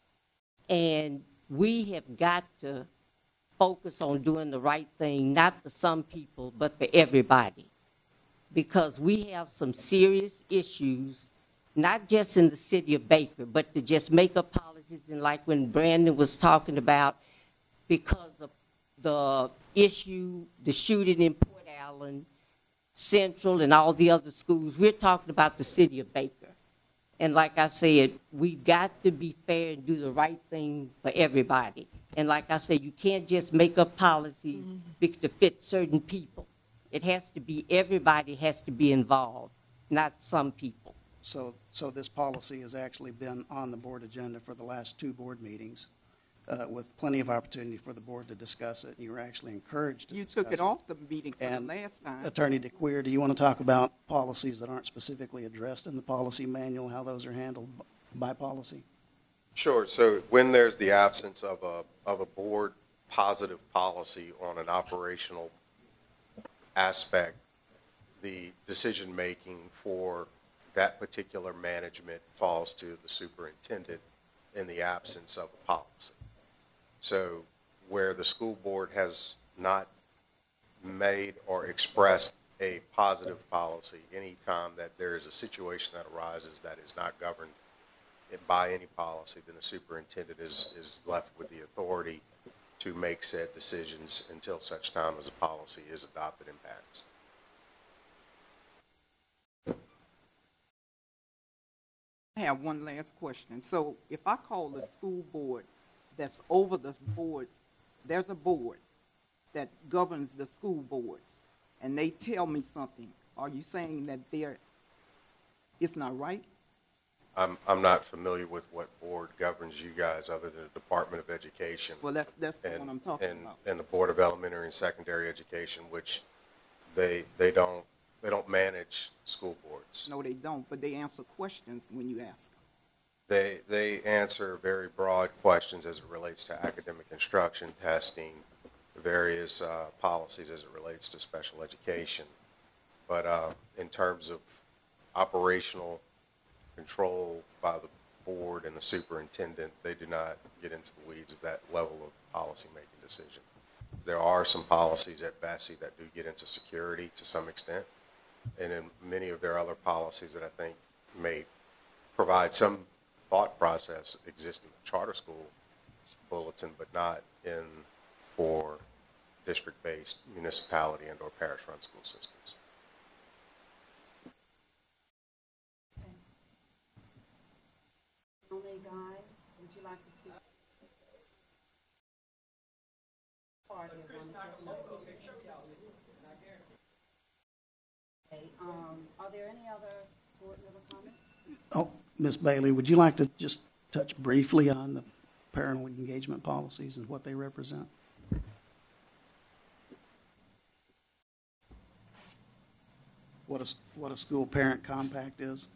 S9: And we have got to focus on doing the right thing, not for some people, but for everybody. Because we have some serious issues, not just in the city of Baker, but to just make up policies. And like when Brandon was talking about, because of the issue, the shooting in Port Allen, Central, and all the other schools, we're talking about the city of Baker. And like I said, we've got to be fair and do the right thing for everybody. And like I said, you can't just make up policies mm-hmm. to fit certain people. It has to be, everybody has to be involved, not some people.
S7: So, so this policy has actually been on the board agenda for the last two board meetings, uh, with plenty of opportunity for the board to discuss it. And you were actually encouraged to
S10: You
S7: discuss
S10: took it off the meeting for
S7: And
S10: the last time.
S7: Attorney DeQueer, do you want to talk about policies that aren't specifically addressed in the policy manual, how those are handled by policy?
S12: Sure. So when there's the absence of a, of a board positive policy on an operational aspect, the decision-making for that particular management falls to the superintendent in the absence of a policy. So where the school board has not made or expressed a positive policy, anytime that there is a situation that arises that is not governed by any policy, then the superintendent is, is left with the authority to make said decisions until such time as a policy is adopted and passed.
S10: I have one last question. So if I call the school board that's over the board, there's a board that governs the school boards, and they tell me something, are you saying that they're, it's not right?
S12: I'm, I'm not familiar with what board governs you guys other than the Department of Education.
S10: Well, that's, that's the
S12: and,
S10: one I'm talking
S12: and,
S10: about.
S12: and the Board of Elementary and Secondary Education, which they, they don't, they don't manage school boards.
S10: No, they don't, but they answer questions when you ask them.
S12: They, they answer very broad questions as it relates to academic instruction, testing, various uh, policies as it relates to special education. But uh, in terms of operational control by the board and the superintendent, they do not get into the weeds of that level of policy-making decision. There are some policies at Bessie that do get into security to some extent, and in many of their other policies that I think may provide some thought process exist in the charter school bulletin, but not in for district-based municipality and or parish-run school systems.
S1: Guy, would you like to speak? Okay, um, are there any other board member comments?
S7: Oh, Miz Bailey, would you like to just touch briefly on the parental engagement policies and what they represent? What a, what a school parent compact is?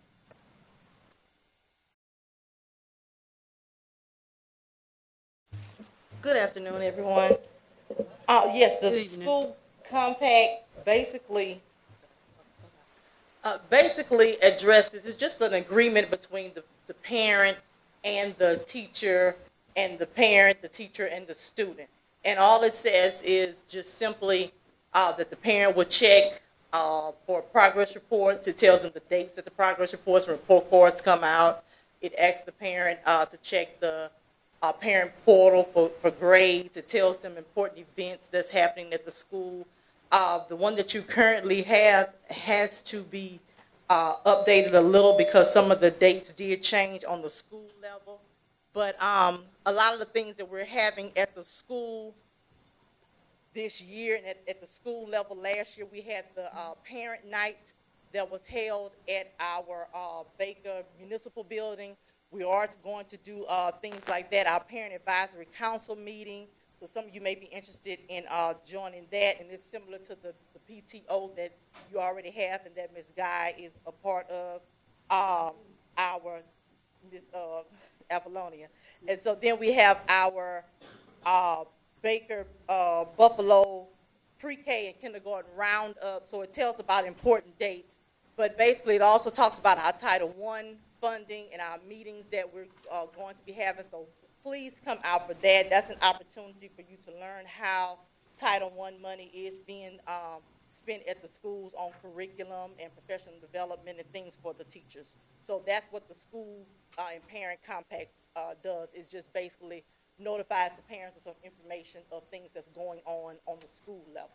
S3: Good afternoon, everyone. Uh, yes, the school compact basically uh, basically addresses, it's just an agreement between the, the parent and the teacher, and the parent, the teacher, and the student. And all it says is just simply uh, that the parent will check
S13: uh, for progress reports. It tells them the dates that the progress reports and report cards come out. It asks the parent uh, to check the uh, parent portal for, for grades. It tells them important events that's happening at the school. Uh, the one that you currently have has to be uh, updated a little because some of the dates did change on the school level. But um, a lot of the things that we're having at the school this year and at, at the school level last year, we had the uh, parent night that was held at our uh, Baker Municipal Building. We are going to do uh, things like that, our Parent Advisory Council meeting. So some of you may be interested in uh, joining that, and it's similar to the, the P T O that you already have and that Miz Guy is a part of, um, our Miz Uh, Apollonia. And so then we have our uh, Baker uh, Buffalo pre-K and kindergarten roundup. So it tells about important dates. But basically it also talks about our Title One funding and our meetings that we're uh, going to be having. So please come out for that. That's an opportunity for you to learn how Title One money is being um, spent at the schools on curriculum and professional development and things for the teachers. So that's what the school uh, and parent compacts uh, does, is just basically notifies the parents of some information of things that's going on on the school level.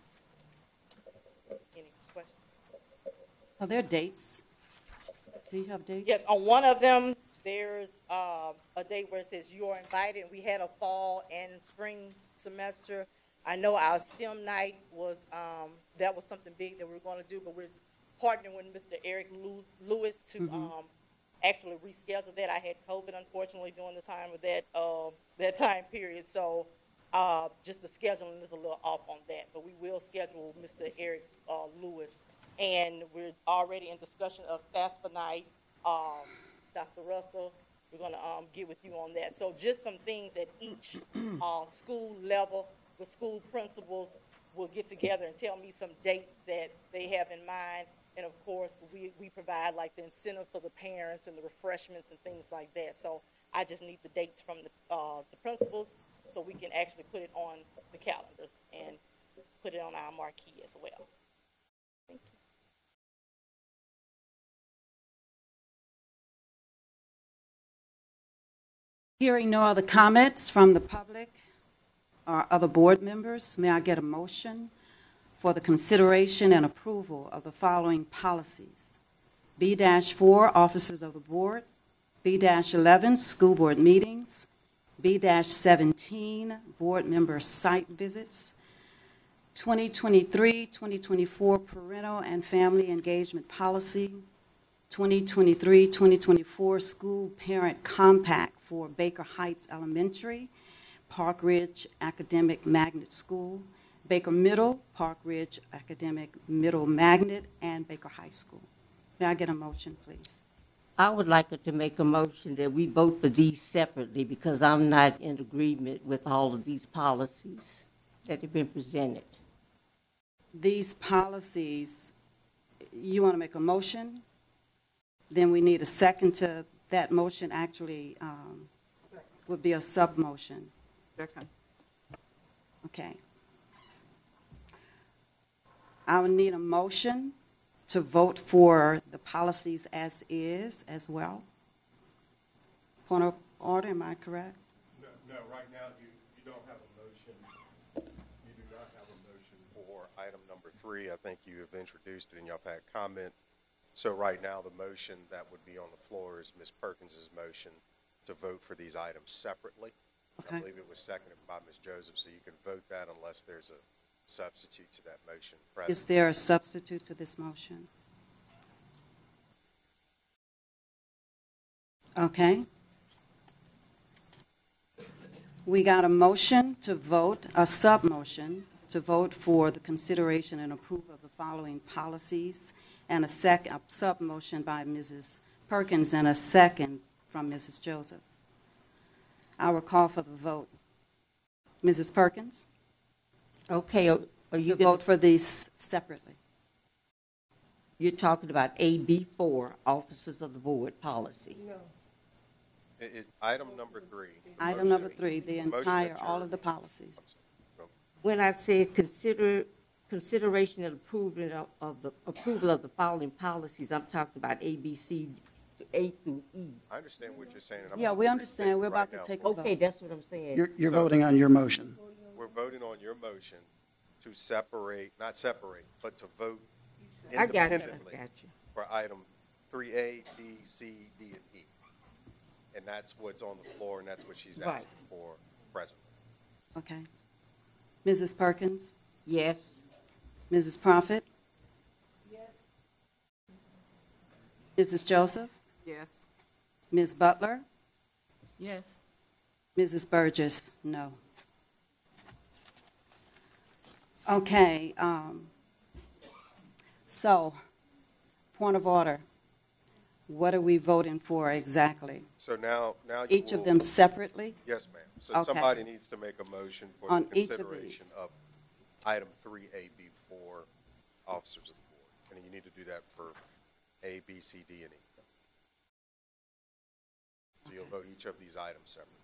S13: Any questions?
S1: Are there dates? Do you have dates?
S13: Yes, on one of them, there's uh, a date where it says you are invited. We had a fall and spring semester. I know our STEM night was, um, that was something big that we were going to do, but we're partnering with Mister Eric Lewis to
S1: Mhm.
S13: um, actually reschedule that. I had COVID, unfortunately, during the time of that, uh, that time period. So uh, just the scheduling is a little off on that. But we will schedule Mister Eric uh, Lewis. And we're already in discussion of FAFSA night. Um, Doctor Russell, we're going to um, get with you on that. So just some things at each uh, school level. The school principals will get together and tell me some dates that they have in mind. And, of course, we, we provide, like, the incentive for the parents and the refreshments and things like that. So I just need the dates from the, uh, the principals so we can actually put it on the calendars and put it on our marquee as well. Thank you.
S1: Hearing no other comments from the public or other board members, may I get a motion for the consideration and approval of the following policies? B four, Officers of the Board. B eleven, School Board Meetings. B seventeen, Board Member Site Visits. twenty twenty-three twenty twenty-four Parental and Family Engagement Policy. twenty twenty-three twenty twenty-four School Parent Compact for Baker Heights Elementary, Park Ridge Academic Magnet School, Baker Middle, Park Ridge Academic Middle Magnet, and Baker High School. May I get a motion, please?
S9: I would like to make a motion that we vote for these separately because I'm not in agreement with all of these policies that have been presented.
S1: These policies, you want to make a motion? Then we need a second to that motion. Actually, um, would be a sub-motion.
S10: Second.
S1: Okay. I would need a motion to vote for the policies as is as well. Point of order, am I correct?
S12: No, no, right now you, you don't have a motion. You do not have a motion for item number three. I think you have introduced it and y'all have had comment. So right now the motion that would be on the floor is Miz Perkins's motion to vote for these items separately.
S1: Okay.
S12: I believe it was seconded by Miz Joseph, so you can vote that unless there's a substitute to that motion present.
S1: Is there a substitute to this motion? Okay. We got a motion to vote, a sub-motion, to vote for the consideration and approval of the following policies, and a sec, a sub-motion by Missus Perkins and a second from Missus Joseph. I will call for the vote. Missus Perkins?
S9: Okay, are are you
S1: To
S9: gonna,
S1: vote for these separately.
S9: you're talking about A B four, Officers of the Board policy?
S4: No.
S12: It, it, item number three.
S1: Item number three, the
S12: Motion
S1: entire,
S12: that
S1: all
S12: you're-
S1: of the policies.
S9: When I said consider, consideration and approval of, of the approval of the following policies. I'm talking about A, B, C, A through E.
S12: I understand what you're saying. and I'm
S1: Yeah,
S12: gonna
S1: we
S12: restate
S1: understand.
S12: it
S1: We're
S12: right
S1: about to
S12: now.
S1: take a vote.
S9: Okay, that's what I'm saying.
S7: You're, you're voting on your motion.
S12: We're voting on your motion to separate, not separate, but to vote
S9: I got you, I
S12: independently
S9: got you.
S12: for item three A, B, C, D, and E. And that's what's on the floor, and that's what she's
S9: Right.
S12: asking for presently.
S1: Okay. Missus Perkins?
S9: Yes.
S1: Missus Prophet? Yes. Missus Joseph?
S10: Yes.
S1: Miz Butler?
S9: Yes.
S1: Missus Burgess? No. Okay, um, so, point of order. What are we voting for exactly?
S12: So now, now you
S1: Each of
S12: will-
S1: them separately?
S12: Yes, ma'am. So
S1: Okay.
S12: somebody needs to make a motion for the
S1: On each of
S12: consideration
S1: these.
S12: of item three A, B for officers of the board. And you need to do that for A, B, C, D, and E. So you'll vote each of these items separately.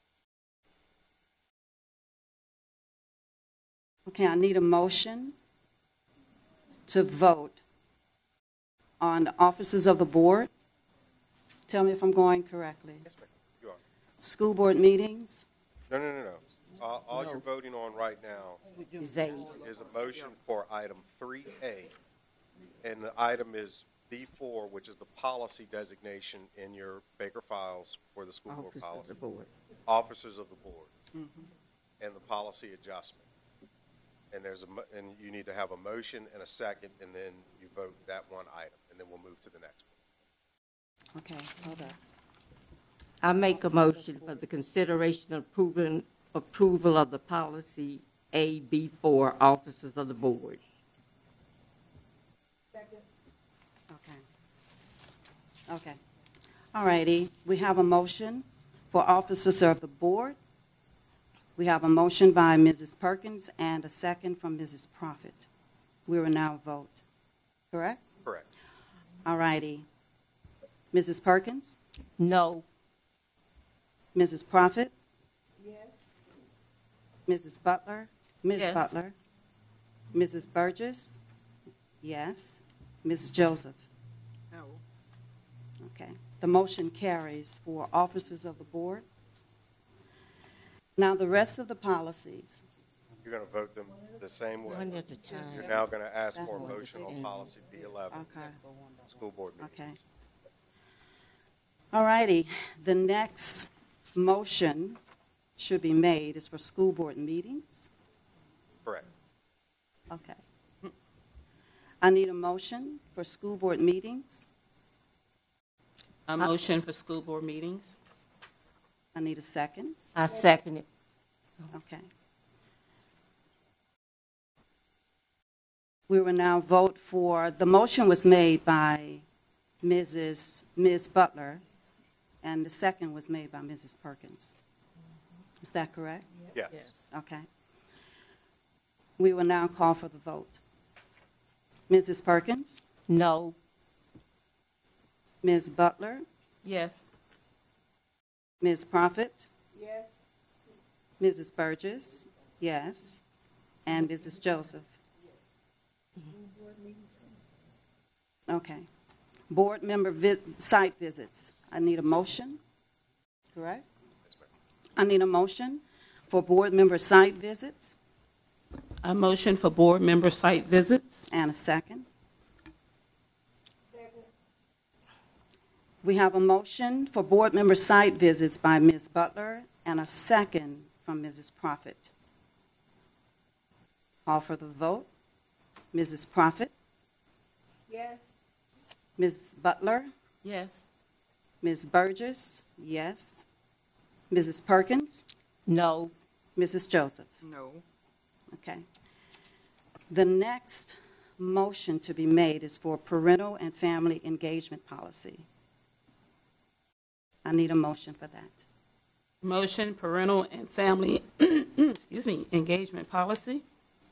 S1: Okay, I need a motion to vote on the officers of the board. Tell me if I'm going correctly.
S12: Yes, ma'am. You are.
S1: School board meetings,
S12: No, no, no, no. All, all you're voting on right now
S9: Is A.
S12: is a motion for item three A. And the item is B four, which is the policy designation in your Baker files for the school board
S9: Office of
S12: policy.
S9: the board.
S12: Officers of the board. And the policy adjustment. And there's a, mo- and you need to have a motion and a second, and then you vote that one item, and then we'll move to the next one.
S1: okay, hold up.
S9: I make a motion for the consideration of approval, approval of the policy A, B four, officers of the board.
S1: Okay. Okay. All righty. We have a motion for officers of the board. We have a motion by Missus Perkins and a second from Missus Prophet. We will now vote. Correct?
S12: Correct.
S1: All righty. Missus Perkins?
S9: No.
S1: Missus Prophet? Yes. Missus Butler? Miz
S9: Yes.
S1: Butler? Missus Burgess? Yes. Missus Joseph?
S10: No.
S1: Okay. The motion carries for officers of the board. Now, the rest of the policies.
S12: You're going to vote them the same way.
S9: One at a time.
S12: You're now going to ask for a
S1: That's
S12: motion on policy B eleven,
S1: Okay.
S12: school board meetings.
S1: Okay. All righty. The next motion should be made is for school board meetings.
S12: Correct.
S1: Okay. I need a motion for school board meetings.
S14: A motion for school board meetings?
S1: I need a second.
S9: I second it.
S1: Okay. We will now vote for, the motion was made by Missus Miz Butler, and the second was made by Missus Perkins. Is that correct?
S12: Yes.
S1: Okay. We will now call for the vote. Missus Perkins?
S9: No.
S1: Miz Butler?
S14: Yes.
S1: Miz Prophet? Yes. Missus Burgess? Yes. And Missus Joseph? Okay. Board member vi- site visits. I need a motion, correct?
S12: Yes, ma'am.
S1: I need a motion for board member site visits
S14: A motion for board member site visits?
S1: and a second. We have a motion for board member site visits by Miz Butler and a second from Missus Prophet. Call for the vote. Missus Prophet? Yes. Miz Butler?
S14: Yes.
S1: Miz Burgess? Yes. Missus Perkins?
S9: No.
S1: Missus Joseph?
S10: No.
S1: Okay. The next motion to be made is for parental and family engagement policy. I need a motion for that.
S14: Motion parental and family, excuse me, engagement policy?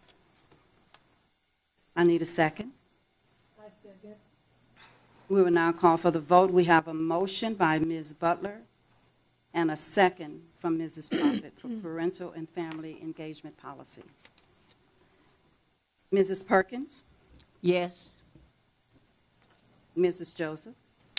S1: I need a second. I second. We will now call for the vote. We have a motion by Miz Butler and a second from Missus Prophet for parental and family engagement policy. Missus Perkins?
S9: Yes.
S1: Missus Joseph?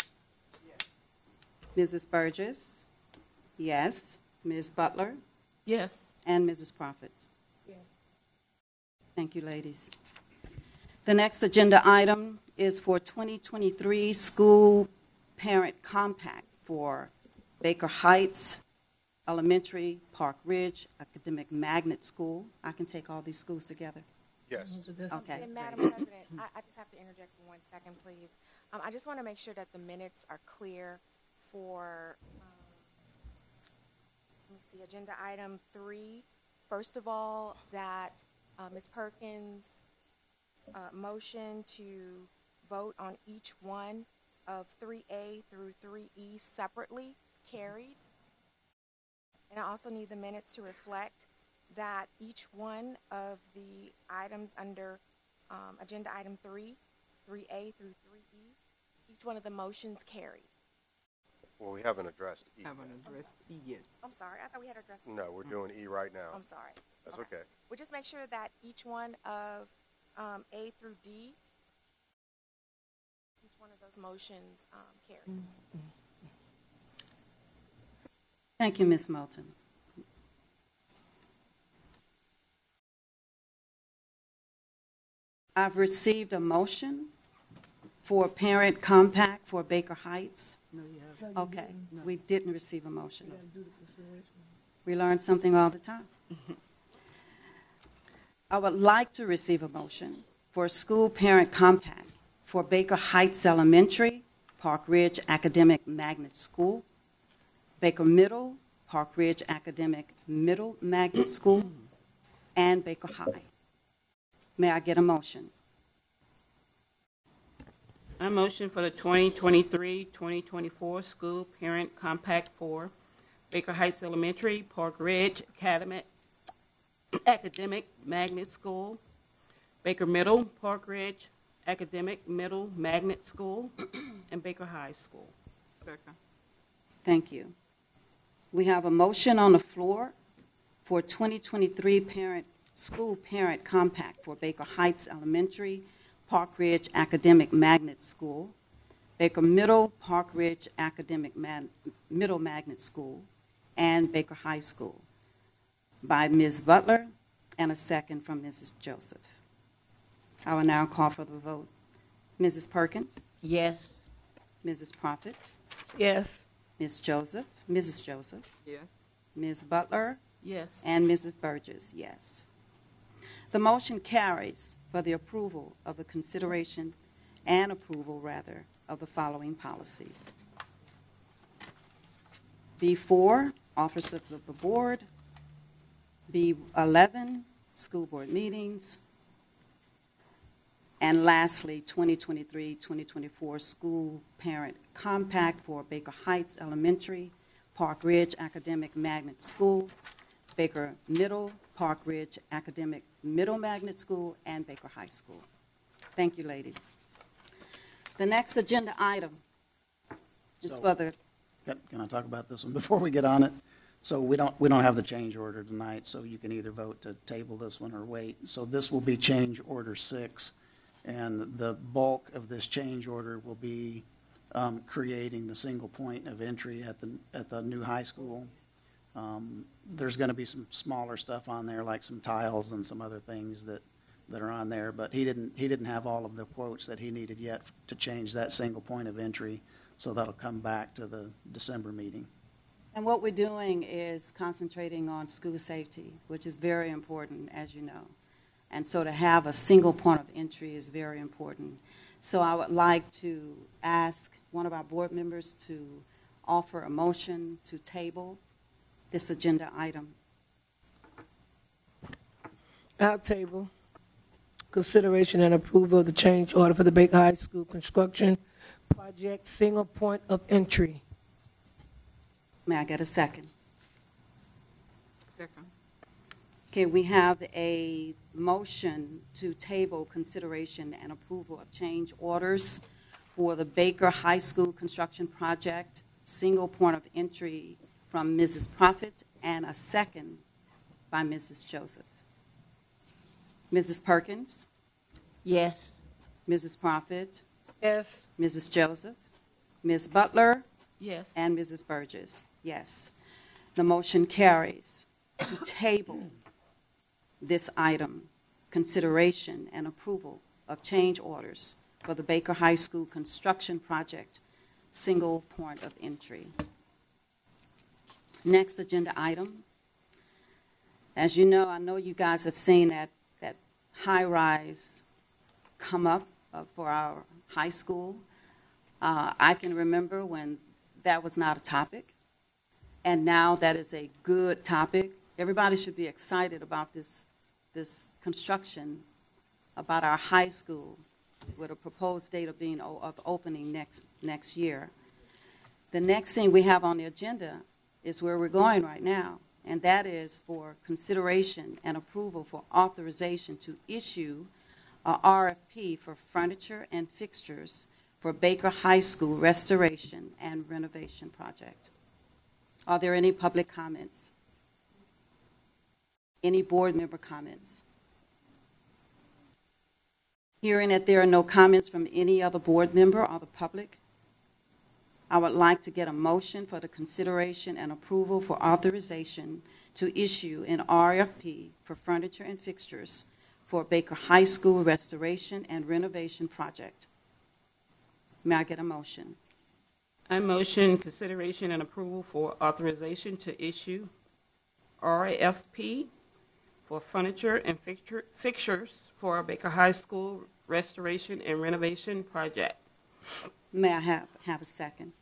S1: Missus Burgess? Yes. Miz Butler?
S14: Yes.
S1: And Missus Prophet? Thank you, ladies. The next agenda item is for twenty twenty-three School Parent Compact for Baker Heights Elementary, Park Ridge, Academic Magnet School. I can take all these schools together.
S12: Yes.
S1: Okay.
S15: And Madam President, I, I just have to interject for one second, please. Um, I just want to make sure that the minutes are clear for, um, let me see, agenda item three. First of all, that uh, Miz Perkins' uh, motion to vote on each one of three A through three E separately carried. And I also need the minutes to reflect that each one of the items under um, agenda item three, three A through three E, each one of the motions carried.
S12: Well, we haven't addressed E.
S10: Haven't addressed E yet.
S15: I'm sorry, I thought we had addressed.
S12: No, we're doing E right now.
S15: I'm sorry.
S12: That's okay.
S15: We'll just make sure that each one of um, A through D, each one of those motions um, carried.
S1: Thank you, Miz Moulton. I've received a motion for parent compact for Baker Heights.
S4: No, you haven't.
S1: Okay, we didn't receive a motion.
S4: You gotta do the consideration.
S1: We learn something all the time. I would like to receive a motion for a school parent compact for Baker Heights Elementary, Park Ridge Academic Magnet School, Baker Middle, Park Ridge Academic Middle Magnet School, and Baker High. May I get a motion?
S14: I motion for the twenty twenty-three twenty twenty-four School Parent Compact for Baker Heights Elementary, Park Ridge Academic, Academic Magnet School, Baker Middle, Park Ridge Academic Middle Magnet School, and Baker High School.
S10: Second.
S1: Thank you. We have a motion on the floor for twenty twenty-three parent, school parent compact for Baker Heights Elementary, Park Ridge Academic Magnet School, Baker Middle, Park Ridge Academic Mag- Middle Magnet School, and Baker High School by Miz Butler and a second from Missus Joseph. I will now call for the vote. Missus Perkins?
S9: Yes.
S1: Missus Prophet?
S4: Yes.
S1: Miz Joseph? Missus Joseph?
S10: Yes.
S1: Miz Butler?
S14: Yes.
S1: And Missus Burgess, yes. The motion carries for the approval of the consideration and approval, rather, of the following policies. B four, officers of the board. B eleven, school board meetings. And lastly, twenty twenty-three twenty twenty-four school parent compact for Baker Heights Elementary, Park Ridge Academic Magnet School, Baker Middle, Park Ridge Academic Middle Magnet School, and Baker High School. Thank you, ladies. The next agenda item, just
S7: So-
S1: for the,
S7: Can can I talk about this one before we get on it? So we don't, we don't have the change order tonight, so you can either vote to table this one or wait. So this will be change order six, and the bulk of this change order will be um, creating the single point of entry at the, at the new high school. Um, There's going to be some smaller stuff on there, like some tiles and some other things that, that are on there, but he didn't, he didn't have all of the quotes that he needed yet to change that single point of entry, so that'll come back to the December meeting.
S1: and what we're doing is concentrating on school safety, which is very important, as you know. And so to have a single point of entry is very important. So I would like to ask one of our board members to offer a motion to table this agenda item.
S4: Our table, consideration and approval of the change order for the Baker High School construction project, single point of entry.
S1: May I get a second?
S10: Second.
S1: Okay, we have a motion to table consideration and approval of change orders for the Baker High School construction project, single point of entry from Missus Prophet, and a second by Missus Joseph. Missus Perkins?
S9: Yes.
S1: Missus Prophet,
S4: Yes.
S1: Missus Joseph, Miz Butler,
S14: Yes.
S1: and Missus Burgess. Yes. The motion carries to table this item, consideration and approval of change orders for the Baker High School construction project, single point of entry. Next agenda item. As you know, I know you guys have seen that, that high-rise come up uh, for our high school. Uh, I can remember when that was not a topic, and now that is a good topic. Everybody should be excited about this, this construction, about our high school, with a proposed date of being of opening next next year. The next thing we have on the agenda is where we're going right now, and that is for consideration and approval for authorization to issue a R F P for furniture and fixtures for Baker High School restoration and renovation project. Are there any public comments? Any board member comments? Hearing that there are no comments from any other board member or the public, I would like to get a motion for the consideration and approval for authorization to issue an R F P for furniture and fixtures for Baker High School restoration and renovation project. May I get a motion?
S14: I motion consideration and approval for authorization to issue R F P for furniture and fixture, fixtures for Baker High School restoration and renovation project.
S1: May I have, have a second?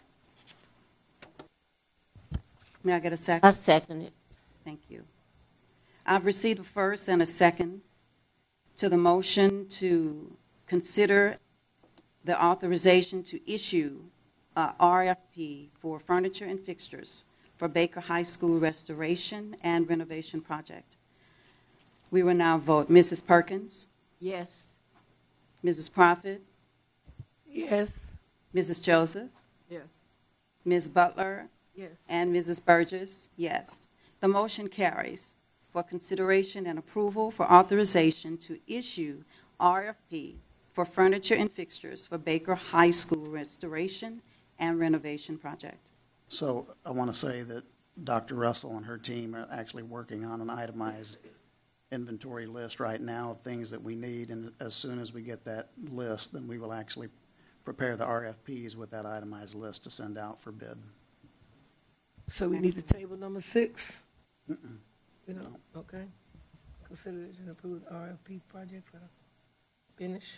S1: May I get a second?
S9: I second it.
S1: Thank you. I've received a first and a second to the motion to consider the authorization to issue a R F P for furniture and fixtures for Baker High School restoration and renovation project. We will now vote. Missus Perkins?
S9: Yes.
S1: Missus Prophet?
S4: Yes.
S1: Missus Joseph?
S10: Yes.
S1: Miz Butler?
S14: Yes.
S1: And Missus Burgess? Yes. The motion carries for consideration and approval for authorization to issue R F P for furniture and fixtures for Baker High School restoration and renovation project.
S7: So I want to say that Doctor Russell and her team are actually working on an itemized inventory list right now of things that we need, and as soon as we get that list, then we will actually prepare the R F Ps with that itemized list to send out for bid.
S4: So we need to table number six?
S7: Mm-mm.
S4: You know, okay. Consideration and approve the R F P project for the finish.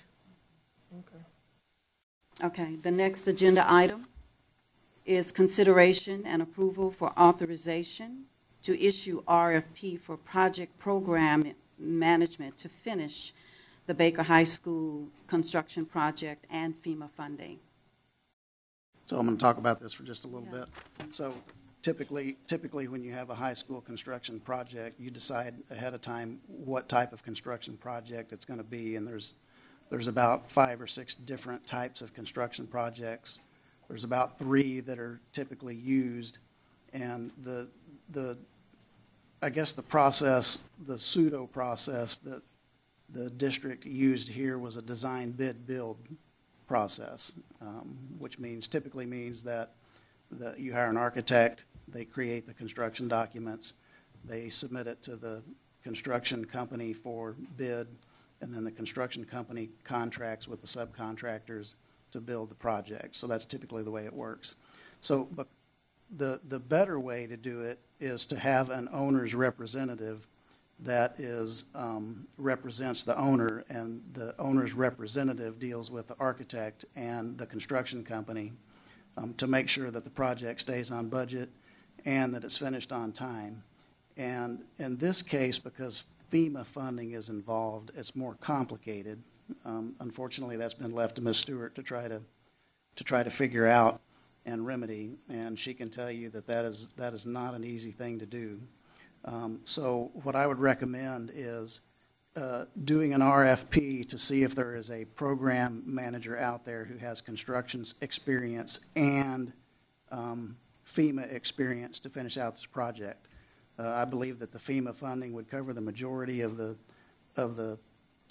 S4: Okay.
S1: Okay, the next agenda item is consideration and approval for authorization to issue R F P for project program management to finish the Baker High School construction project and FEMA funding.
S7: So I'm going to talk about this for just a little bit. So typically, typically when you have a high school construction project, you decide ahead of time what type of construction project it's going to be, and there's there's about five or six different types of construction projects. There's about three that are typically used, and the the I guess the process, the pseudo process that the district used here was a design bid build process, um, which means typically means that the, you hire an architect, they create the construction documents, they submit it to the construction company for bid, and then the construction company contracts with the subcontractors to build the project. So that's typically the way it works. So, but the the better way to do it is to have an owner's representative that is um, represents the owner, and the owner's representative deals with the architect and the construction company um, to make sure that the project stays on budget and that it's finished on time. And in this case, because FEMA funding is involved, it's more complicated. Um, unfortunately, that's been left to Miz Stewart to try to to try to figure out and remedy, and she can tell you that that is that is not an easy thing to do. Um, so what I would recommend is uh, doing an R F P to see if there is a program manager out there who has construction experience and um, FEMA experience to finish out this project. Uh, I believe that the FEMA funding would cover the majority of the of the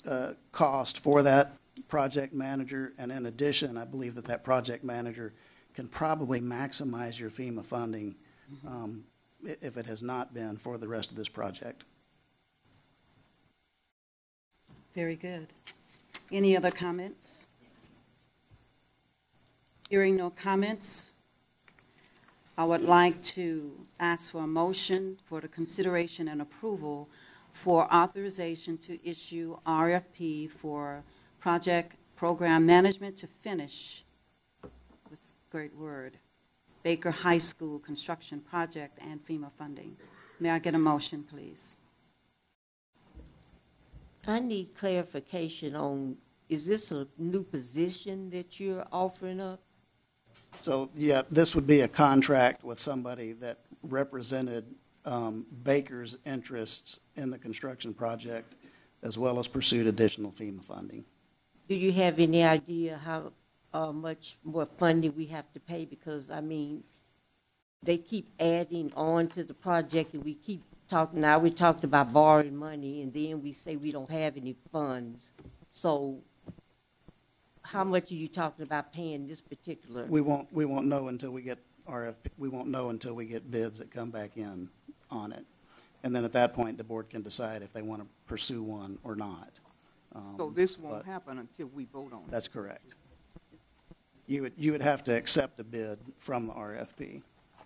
S7: uh, cost for that project manager, and in addition, I believe that that project manager can probably maximize your FEMA funding um, i- if it has not been for the rest of this project.
S1: Very good. Any other comments? Hearing no comments, I would like to ask for a motion for the consideration and approval for authorization to issue R F P for project program management to finish, what's a great word, Baker High School construction project and FEMA funding. May I get a motion, please?
S9: I need clarification on, is this a new position that you're offering up?
S7: So, yeah, this would be a contract with somebody that represented um, Baker's interests in the construction project, as well as pursued additional FEMA funding.
S9: Do you have any idea how uh, much more funding we have to pay? Because, I mean, they keep adding on to the project, and we keep talking, now we talked about borrowing money, and then we say we don't have any funds. So how much are you talking about paying this particular?
S7: We won't, we won't know until we get R F P, we won't know until we get bids that come back in on it. And then at that point, the board can decide if they want to pursue one or not. Um,
S10: So this won't
S7: but
S10: happen until we vote on it?
S7: That's correct. You would, you would have to accept a bid from the R F P.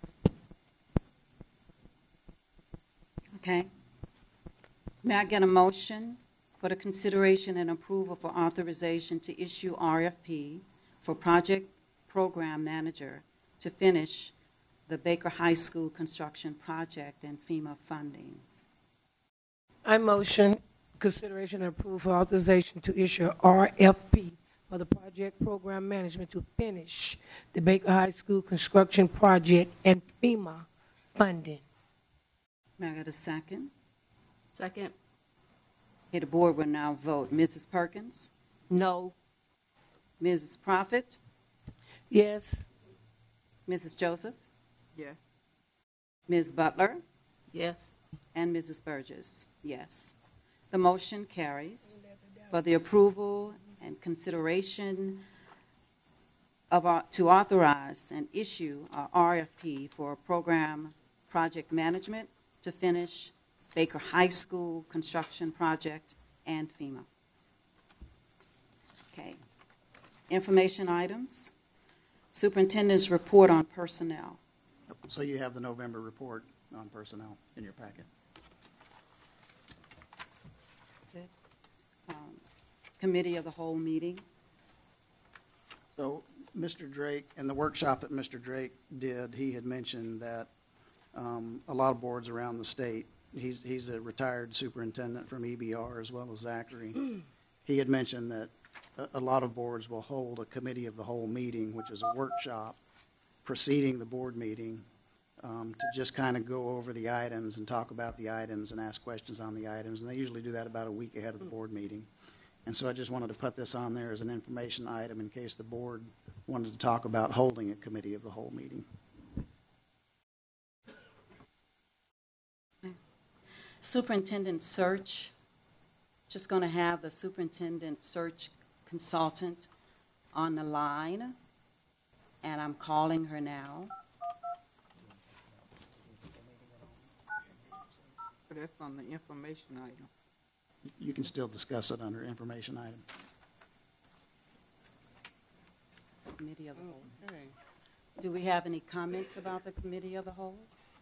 S1: Okay. May I get a motion for the consideration and approval for authorization to issue R F P for project program manager to finish the Baker High School construction project and FEMA funding?
S4: I motion consideration and approval for authorization to issue R F P for the project program management to finish the Baker High School construction project and FEMA funding.
S1: May I get a second?
S14: Second.
S1: Okay, the board will now vote. Missus Perkins?
S9: No.
S1: Missus Prophet?
S4: Yes.
S1: Missus Joseph?
S10: Yes.
S1: Miz Butler?
S14: Yes.
S1: And Missus Burgess? Yes. The motion carries for the approval and consideration of, our- to authorize and issue a R F P for program project management to finish Baker High School construction project and FEMA. Okay. Information items. Superintendent's report on personnel.
S7: So you have the November report on personnel in your packet.
S1: That's it. Um, Committee of the whole meeting.
S7: So Mister Drake, in the workshop that Mister Drake did, he had mentioned that um, a lot of boards around the state, he's, he's a retired superintendent from E B R as well as Zachary. He had mentioned that a, a lot of boards will hold a committee of the whole meeting, which is a workshop preceding the board meeting, um, to just kind of go over the items and talk about the items and ask questions on the items. And they usually do that about a week ahead of the board meeting. And so I just wanted to put this on there as an information item in case the board wanted to talk about holding a committee of the whole meeting.
S1: Superintendent search, just going to have the superintendent search consultant on the line, and I'm calling her now.
S10: But that's on the information item.
S7: You can still discuss it under information item.
S1: Committee of the whole.
S10: Okay.
S1: Do we have any comments about the committee of the whole?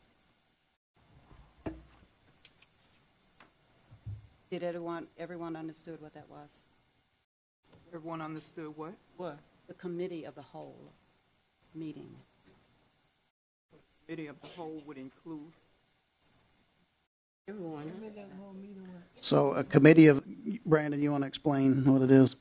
S1: Did everyone, everyone understood what that was?
S10: Everyone understood what? What?
S1: The committee of the whole meeting.
S10: Committee of the whole would include
S9: Everyone.
S7: So a committee of, Brandon, you want to explain what it is?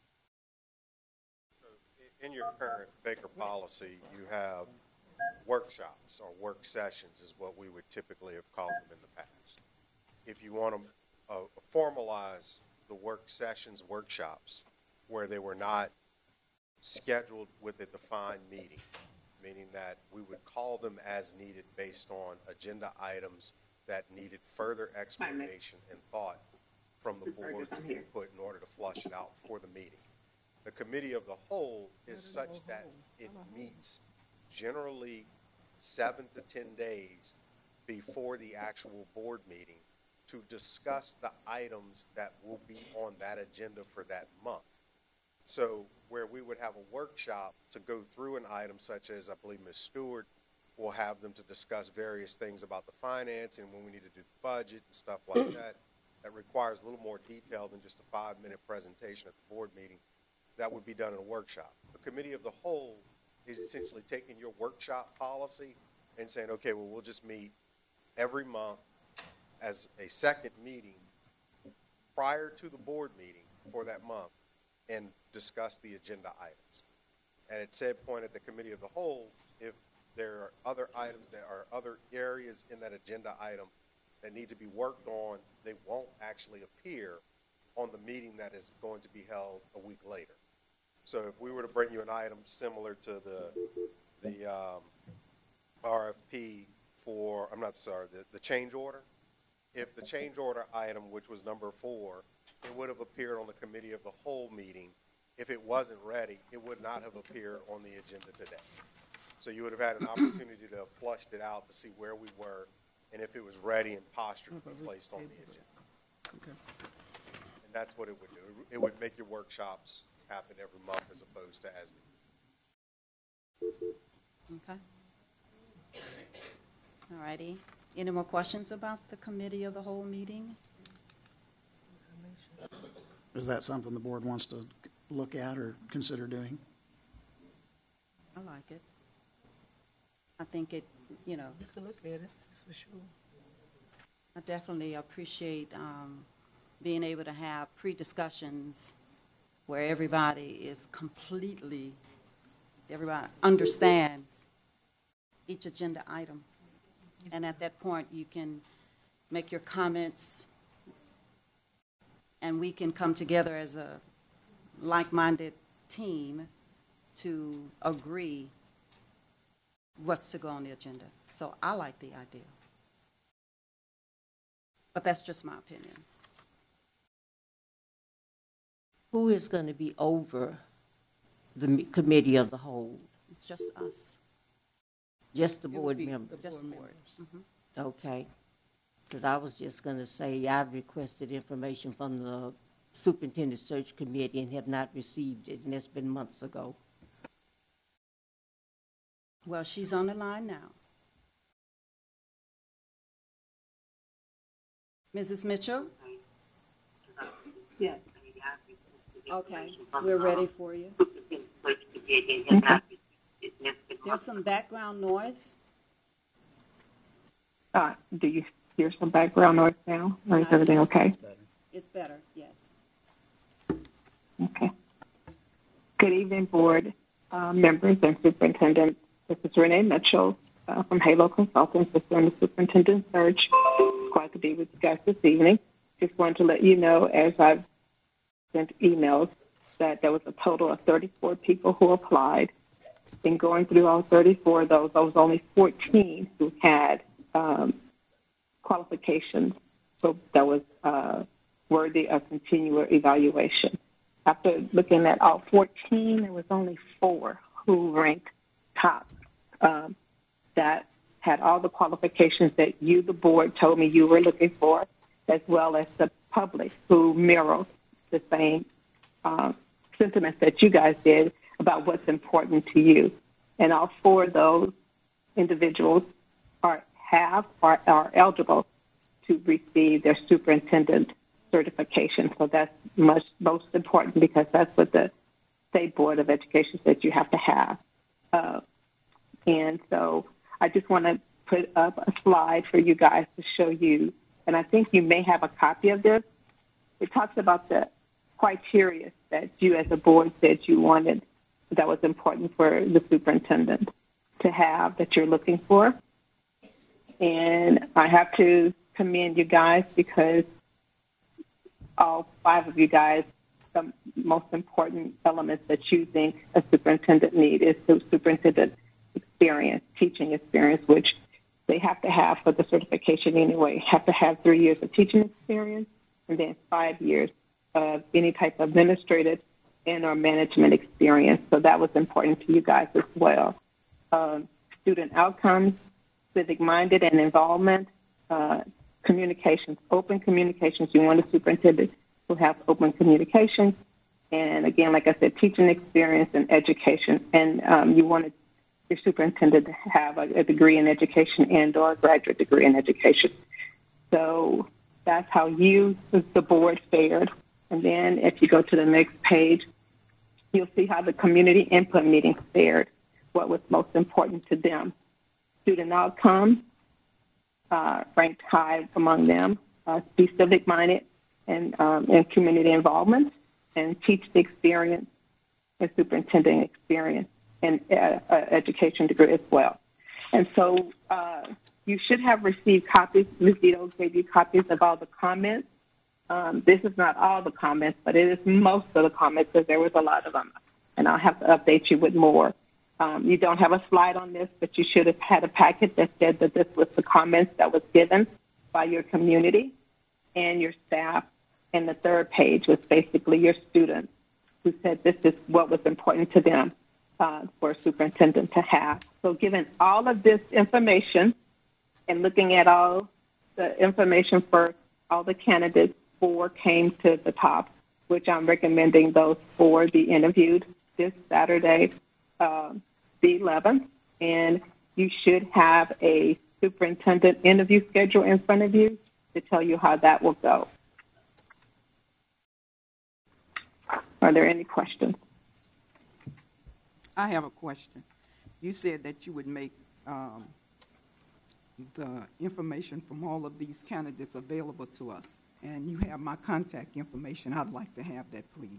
S12: In your current Baker policy, you have workshops or work sessions is what we would typically have called them in the past. If you want to uh, formalize the work sessions, workshops, where they were not scheduled with a defined meeting, meaning that we would call them as needed based on agenda items that needed further explanation and thought from the board to be put in order to flush it out for the meeting. The committee of the whole is such that it meets generally seven to ten days before the actual board meeting to discuss the items that will be on that agenda for that month. So where we would have a workshop to go through an item such as, I believe Miz Stewart will have them to discuss various things about the finance and when we need to do the budget and stuff like that, that requires a little more detail than just a five-minute presentation at the board meeting. That would be done in a workshop. The committee of the whole is essentially taking your workshop policy and saying, okay, well, we'll just meet every month as a second meeting prior to the board meeting for that month and discuss the agenda items. And at said point at the committee of the whole, if there are other items, there are other areas in that agenda item that need to be worked on, they won't actually appear on the meeting that is going to be held a week later. So if we were to bring you an item similar to the the um, R F P for, I'm not sorry, the, the change order, if the change order item, which was number four, it would have appeared on the committee of the whole meeting. If it wasn't ready, it would not have appeared on the agenda today. So you would have had an opportunity to have flushed it out to see where we were and if it was ready and postured to be placed on the agenda.
S10: Okay.
S12: And that's what it would do. It would make your workshops happen every month as opposed to as needed.
S1: Okay. All righty. Any more questions about the committee of the whole meeting?
S7: Is that something the board wants to look at or consider doing?
S1: I like it. I think it, you know.
S4: You can look at it, that's for sure.
S1: I definitely appreciate um, being able to have pre-discussions where everybody is completely, everybody understands each agenda item. And at that point, you can make your comments and we can come together as a like-minded team to agree what's to go on the agenda. So I like the idea. But that's just my opinion.
S9: Who is going to be over the me- committee of the whole?
S1: It's just us.
S9: Just the board members?
S1: Just the board. Mhm.
S9: Okay. Because I was just going to say, I've requested information from the superintendent search committee and have not received it, and it's been months ago.
S1: Well, she's on the line now. Missus Mitchell?
S16: Yes.
S1: Okay, we're ready for you. There's some background noise.
S16: Uh, do you hear some background noise now? Or is everything okay?
S1: It's better, yes.
S16: Okay. Good evening, board uh, members and superintendent. This is Renee Mitchell uh, from Halo Consultants. This is the superintendent search. It's glad to be with you guys this evening. Just wanted to let you know, as I've sent emails, that there was a total of thirty-four people who applied. In going through all thirty-four of those, there was only fourteen who had um, qualifications, so that was uh, worthy of continual evaluation. After looking at all fourteen, there was only four who ranked top um, that had all the qualifications that you, the board, told me you were looking for, as well as the public who mirrored the same uh, sentiments that you guys did about what's important to you. And all four of those individuals are have or are eligible to receive their superintendent certification. So that's much most important because that's what the State Board of Education says you have to have. Uh, and so I just want to put up a slide for you guys to show you, and I think you may have a copy of this. It talks about the criteria that you as a board said you wanted that was important for the superintendent to have that you're looking for. And I have to commend you guys because all five of you guys, the most important elements that you think a superintendent needs is the superintendent experience, teaching experience, which they have to have for the certification anyway. Have to have three years of teaching experience and then five years of any type of administrative and or management experience. So that was important to you guys as well. Um, student outcomes, civic-minded and involvement, uh, communications, open communications. You want a superintendent who has open communications. And again, like I said, teaching experience and education. And um, you wanted your superintendent to have a, a degree in education and or a graduate degree in education. So that's how you, the board, fared. And then if you go to the next page, you'll see how the community input meetings fared, what was most important to them. Student outcomes uh, ranked high among them. Uh, be civic-minded and, um, and community involvement, and teach the experience and superintendent experience and uh, uh, education degree as well. And so uh, you should have received copies. Miz Vito gave you copies of all the comments. Um, this is not all the comments, but it is most of the comments because there was a lot of them. And I'll have to update you with more. Um, you don't have a slide on this, but you should have had a packet that said that this was the comments that was given by your community and your staff. And the third page was basically your students who said this is what was important to them uh, for a superintendent to have. So given all of this information and looking at all the information for all the candidates, four came to the top, which I'm recommending those four be interviewed this Saturday, uh, the eleventh. And you should have a superintendent interview schedule in front of you to tell you how that will go. Are there any questions?
S10: I have a question. You said that you would make um, the information from all of these candidates available to us, and you have my contact information. I'd like to have that, please.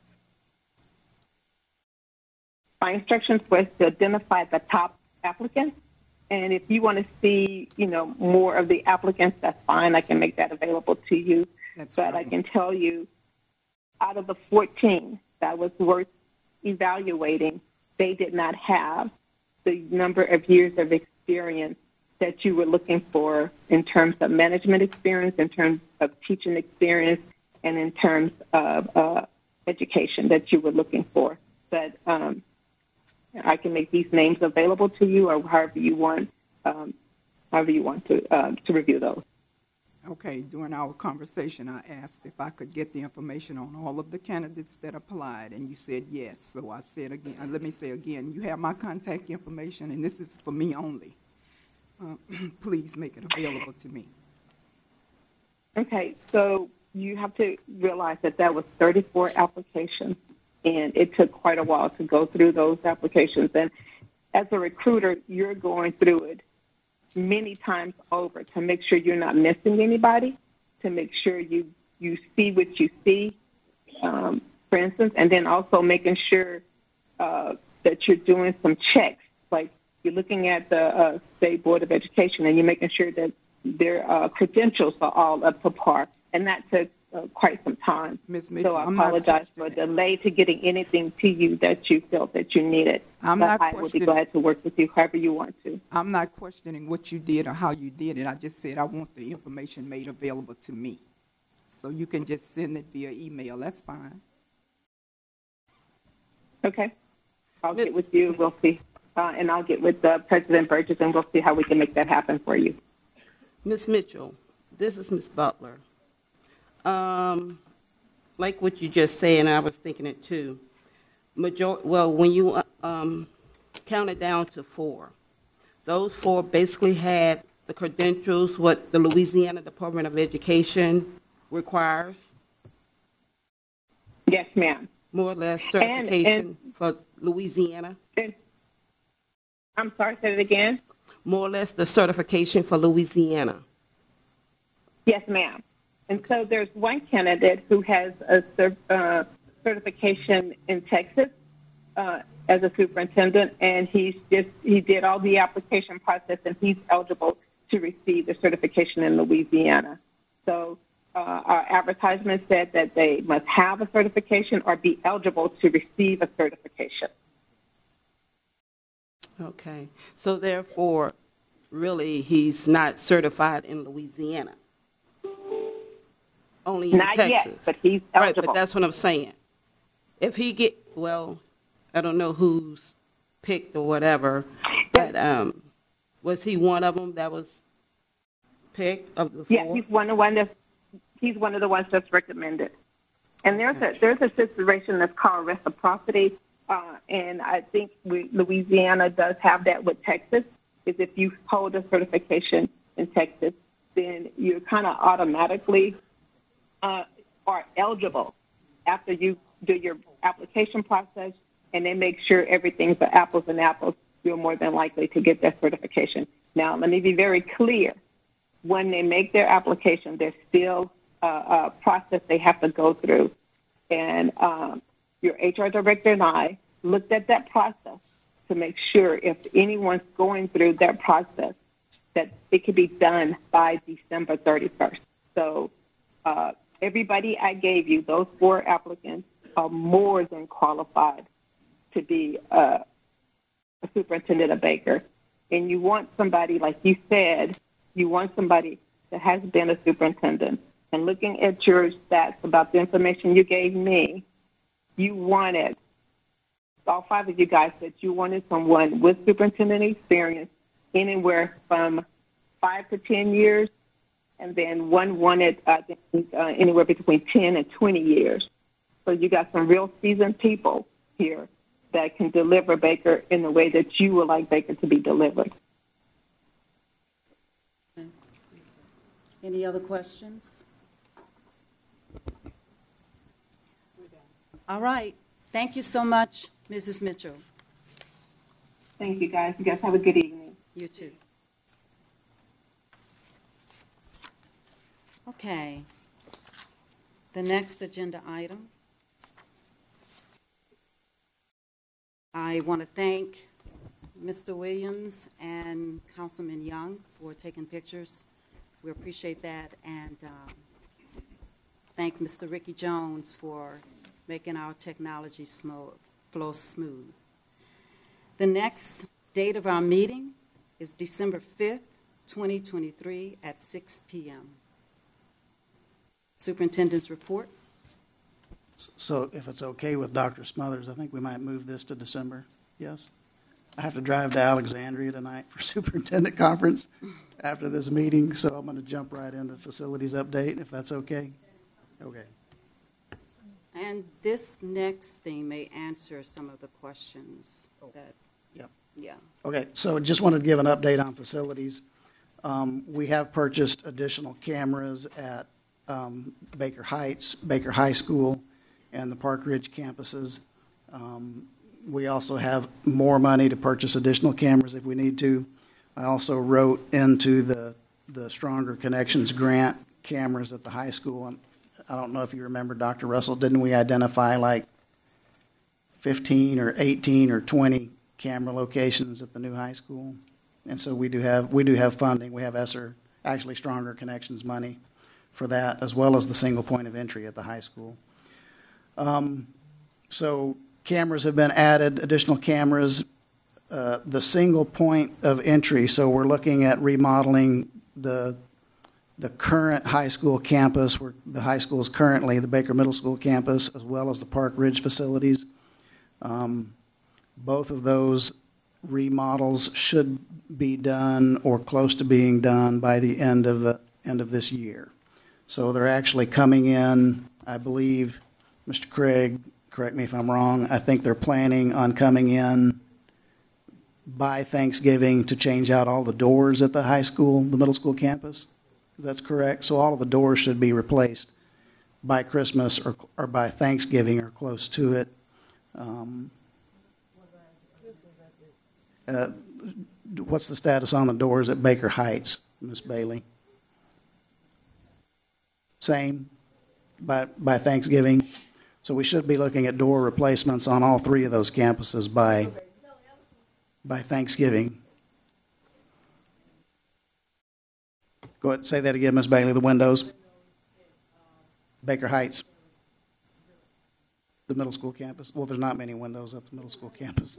S16: My instructions was to identify the top applicants, and if you want to see, you know, more of the applicants, that's fine. I can make that available to you.
S10: That's
S16: but
S10: right.
S16: I can tell you, out of the fourteen that was worth evaluating, they did not have the number of years of experience that you were looking for in terms of management experience, in terms of teaching experience, and in terms of uh, education that you were looking for. But um, I can make these names available to you, or however you want, um, however you want to uh, to review those.
S10: Okay, during our conversation, I asked if I could get the information on all of the candidates that applied, and you said yes. So I said again, uh, let me say again, you have my contact information, and this is for me only. Uh, please make it available to me.
S16: Okay, so you have to realize that that was thirty-four applications, and it took quite a while to go through those applications. And as a recruiter, you're going through it many times over to make sure you're not missing anybody, to make sure you, you see what you see, um, for instance, and then also making sure uh, that you're doing some checks. Like you're looking at the uh, State Board of Education and you're making sure that their uh, credentials are all up to par. And that took uh, quite some time.
S10: Miz Mitchell,
S16: so I
S10: I'm not
S16: apologize for the delay to getting anything to you that you felt that you needed.
S10: I'm
S16: but
S10: not
S16: I will be
S10: questioning-
S16: glad to work with you however you want to.
S10: I'm not questioning what you did or how you did it. I just said I want the information made available to me. So you can just send it via email. That's fine.
S16: Okay. I'll get with you. We'll see. Uh, and I'll get with uh, President Burgess, and we'll see how we can make that happen for you.
S14: Miz Mitchell, this is Miz Butler. Um, like what you just said, and I was thinking it too. Major- well, when you uh, um, counted down to four, those four basically had the credentials, what the Louisiana Department of Education requires.
S16: Yes, ma'am.
S14: More or less certification
S16: and, and,
S14: for Louisiana.
S16: And, I'm sorry, say it again.
S14: More or less the certification for Louisiana.
S16: Yes, ma'am. And so there's one candidate who has a uh, certification in Texas uh, as a superintendent, and he's just he did all the application process, and he's eligible to receive the certification in Louisiana. So uh, our advertisement said that they must have a certification or be eligible to receive a certification.
S14: Okay. So therefore, really, he's not certified in Louisiana. only in
S16: Not
S14: Texas.
S16: yet, but he's
S14: Right,
S16: eligible.
S14: but that's what I'm saying. If he get, well, I don't know who's picked or whatever, but um, was he one of them that was picked of the four?
S16: Yeah, he's one of one that's, he's one of the ones that's recommended. And there's a there's a situation that's called reciprocity, uh, and I think we, Louisiana does have that with Texas. Is if you hold a certification in Texas, then you kind of automatically uh, are eligible after you do your application process, and they make sure everything's for apples and apples. You're more than likely to get that certification. Now, let me be very clear. When they make their application, there's still a, a process they have to go through. And um, your H R director and I looked at that process to make sure if anyone's going through that process, that it could be done by December thirty-first. So uh, everybody I gave you, those four applicants, are more than qualified to be uh, a superintendent of Baker. And you want somebody, like you said, you want somebody that has been a superintendent. And looking at your stats about the information you gave me, you wanted, all five of you guys said you wanted someone with superintendent experience anywhere from five to ten years, and then one wanted uh, uh, anywhere between ten and twenty years. So you got some real seasoned people here that can deliver Baker in the way that you would like Baker to be delivered.
S1: Any other questions? All right. Thank you so much, Missus Mitchell.
S16: Thank you, guys. You guys have a good evening.
S1: You too. Okay. The next agenda item. I want to thank Mister Williams and Councilman Young for taking pictures. We appreciate that. And um, thank Mister Ricky Jones for making our technology smo- flow smooth. The next date of our meeting is December fifth, twenty twenty-three at six p.m. Superintendent's report.
S7: So if it's okay with Doctor Smothers, I think we might move this to December. Yes? I have to drive to Alexandria tonight for superintendent conference after this meeting, so I'm going to jump right into facilities update, if that's okay. Okay.
S1: And this next thing may answer some of the questions that,
S7: Yep.
S1: yeah.
S7: Okay, so just wanted to give an update on facilities. Um, we have purchased additional cameras at um, Baker Heights, Baker High School, and the Park Ridge campuses. Um, we also have more money to purchase additional cameras if we need to. I also wrote into the, the Stronger Connections grant cameras at the high school. And I don't know if you remember, Doctor Russell, didn't we identify like fifteen or eighteen or twenty camera locations at the new high school? And so we do have, we do have funding. We have ESSER, actually Stronger Connections money for that, as well as the single point of entry at the high school. Um, so cameras have been added, additional cameras. Uh, the single point of entry, so we're looking at remodeling the the current high school campus, where the high school is currently the Baker Middle School campus, as well as the Park Ridge facilities. Um, both of those remodels should be done or close to being done by the end of the end of this year. So they're actually coming in, I believe, Mister Craig, correct me if I'm wrong, I think they're planning on coming in by Thanksgiving to change out all the doors at the high school, the middle school campus. That's correct. So all of the doors should be replaced by Christmas or, or by Thanksgiving or close to it. Um, uh, what's the status on the doors at Baker Heights, Miz Bailey? Same, by, by Thanksgiving. So we should be looking at door replacements on all three of those campuses by, by Thanksgiving. Go ahead and say that again, Miz Bailey. The windows. Baker Heights. The middle school campus. Well, there's not many windows at the middle school campus.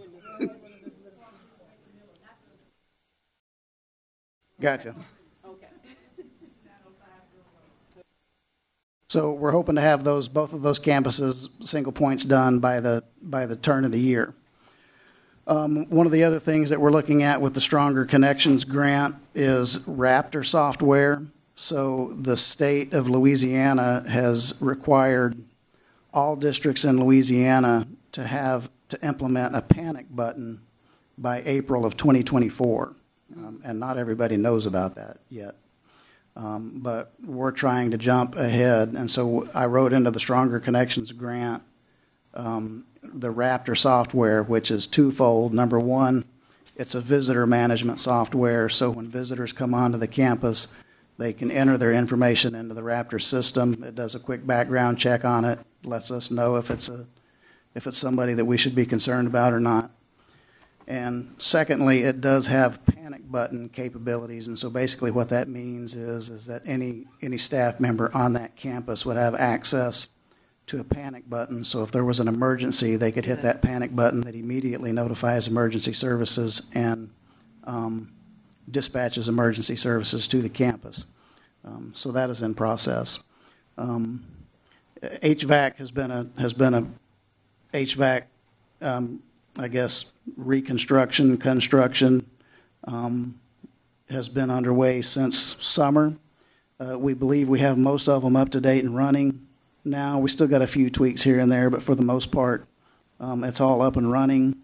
S7: Gotcha. So we're hoping to have those, both of those campuses, single points done by the, by the turn of the year. Um, one of the other things that we're looking at with the Stronger Connections grant is Raptor software. So the state of Louisiana has required all districts in Louisiana to have, to implement a panic button by April of twenty twenty-four. Um, and not everybody knows about that yet. Um, but we're trying to jump ahead. And so I wrote into the Stronger Connections grant um, the Raptor software, which is twofold. Number one, it's a visitor management software, so when visitors come onto the campus, they can enter their information into the Raptor system. It does a quick background check on it, lets us know if it's a if it's somebody that we should be concerned about or not. And secondly, it does have panic button capabilities, and so basically what that means is is that any any staff member on that campus would have access to a panic button. So if there was an emergency, they could hit that panic button that immediately notifies emergency services and um, dispatches emergency services to the campus. Um, so that is in process. Um, H V A C has been a has been a H V A C, um, I guess, reconstruction, construction um, has been underway since summer. Uh, we believe we have most of them up to date and running now. We still got a few tweaks here and there, but for the most part, um, it's all up and running.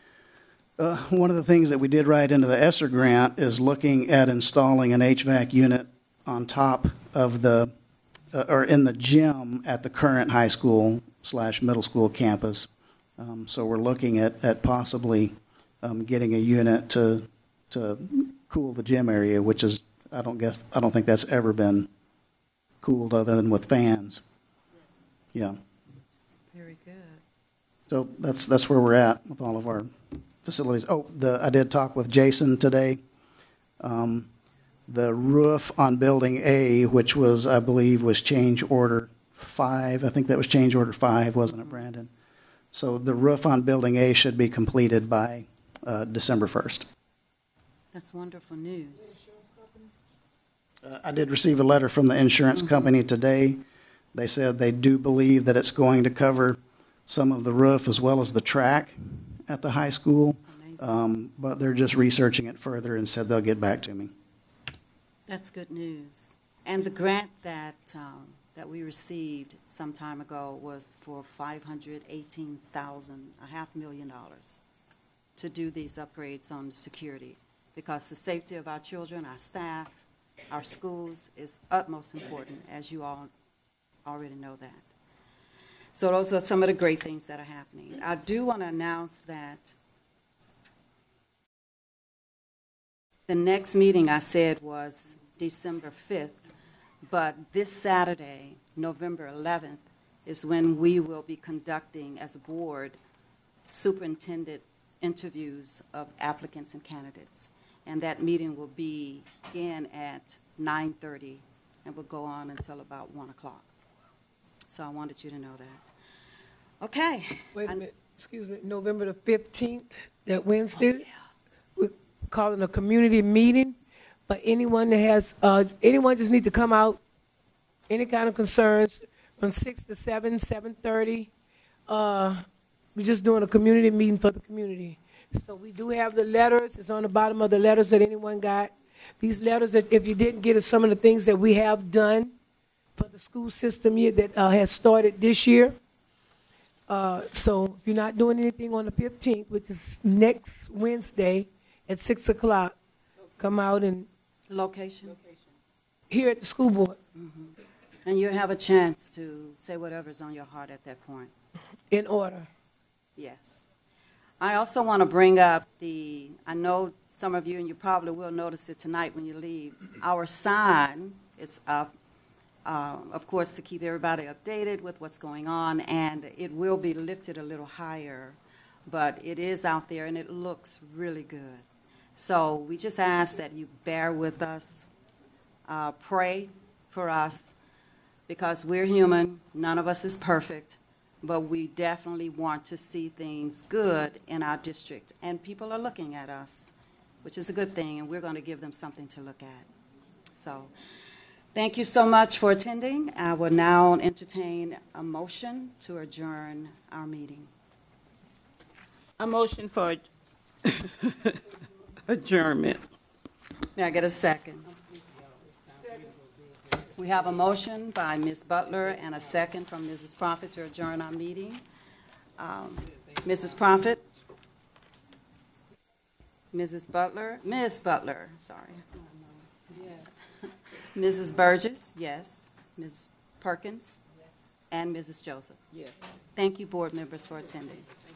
S7: Uh, one of the things that we did write into the ESSER grant is looking at installing an H V A C unit on top of the, uh, or in the gym at the current high school slash middle school campus. Um, so we're looking at, at possibly um, getting a unit to to cool the gym area, which is, I don't guess, I don't think that's ever been cooled other than with fans. Yeah.
S1: Very good.
S7: So that's that's where we're at with all of our facilities. Oh, the I did talk with Jason today. Um, the roof on Building A, which was, I believe, was change order five. I think that was change order five, wasn't it, Brandon? So the roof on Building A should be completed by uh, December first.
S1: That's wonderful news.
S7: Uh, I did receive a letter from the insurance company today. They said they do believe that it's going to cover some of the roof as well as the track at the high school, um, but they're just researching it further and said they'll get back to me.
S1: That's good news. And the grant that um, that we received some time ago was for five hundred eighteen thousand dollars, a half million dollars, to do these upgrades on the security, because the safety of our children, our staff, our schools is utmost important, as you all already know that. So those are some of the great things that are happening. I do want to announce that the next meeting I said was December fifth, but this Saturday, November eleventh, is when we will be conducting, as a board, superintendent interviews of applicants and candidates. And that meeting will be again at nine thirty and will go on until about one o'clock. So I wanted you to know that. Okay.
S4: Wait a minute, excuse me, November the fifteenth, that Wednesday, oh, yeah. We're calling a community meeting, but anyone that has, uh, anyone just need to come out, any kind of concerns, from six to seven, seven thirty. Uh, we're just doing a community meeting for the community. So we do have the letters. It's on the bottom of the letters that anyone got. These letters, that if you didn't get, is some of the things that we have done for the school system year that uh, has started this year. Uh, so if you're not doing anything on the fifteenth, which is next Wednesday at six o'clock, come out and
S1: Location?
S4: here at the school board.
S1: Mm-hmm. And you'll have a chance to say whatever's on your heart at that point.
S4: In order.
S1: Yes. I also want to bring up the, I know some of you, and you probably will notice it tonight when you leave, our sign is up, uh, of course, to keep everybody updated with what's going on, and it will be lifted a little higher, but it is out there, and it looks really good. So we just ask that you bear with us, uh, pray for us, because we're human, none of us is perfect, but we definitely want to see things good in our district. And people are looking at us, which is a good thing, and we're going to give them something to look at. So Thank you so much for attending. I will now entertain a motion to adjourn our meeting.
S14: A motion for adjournment.
S1: May I get a second? We have a motion by Miz Butler and a second from Missus Prophet to adjourn our meeting. Um, Missus Prophet? Missus Butler? Miz Butler, sorry. Yes. Missus Burgess? Yes. Miz Perkins? And Missus Joseph?
S10: Yes.
S1: Thank you, board members, for attending.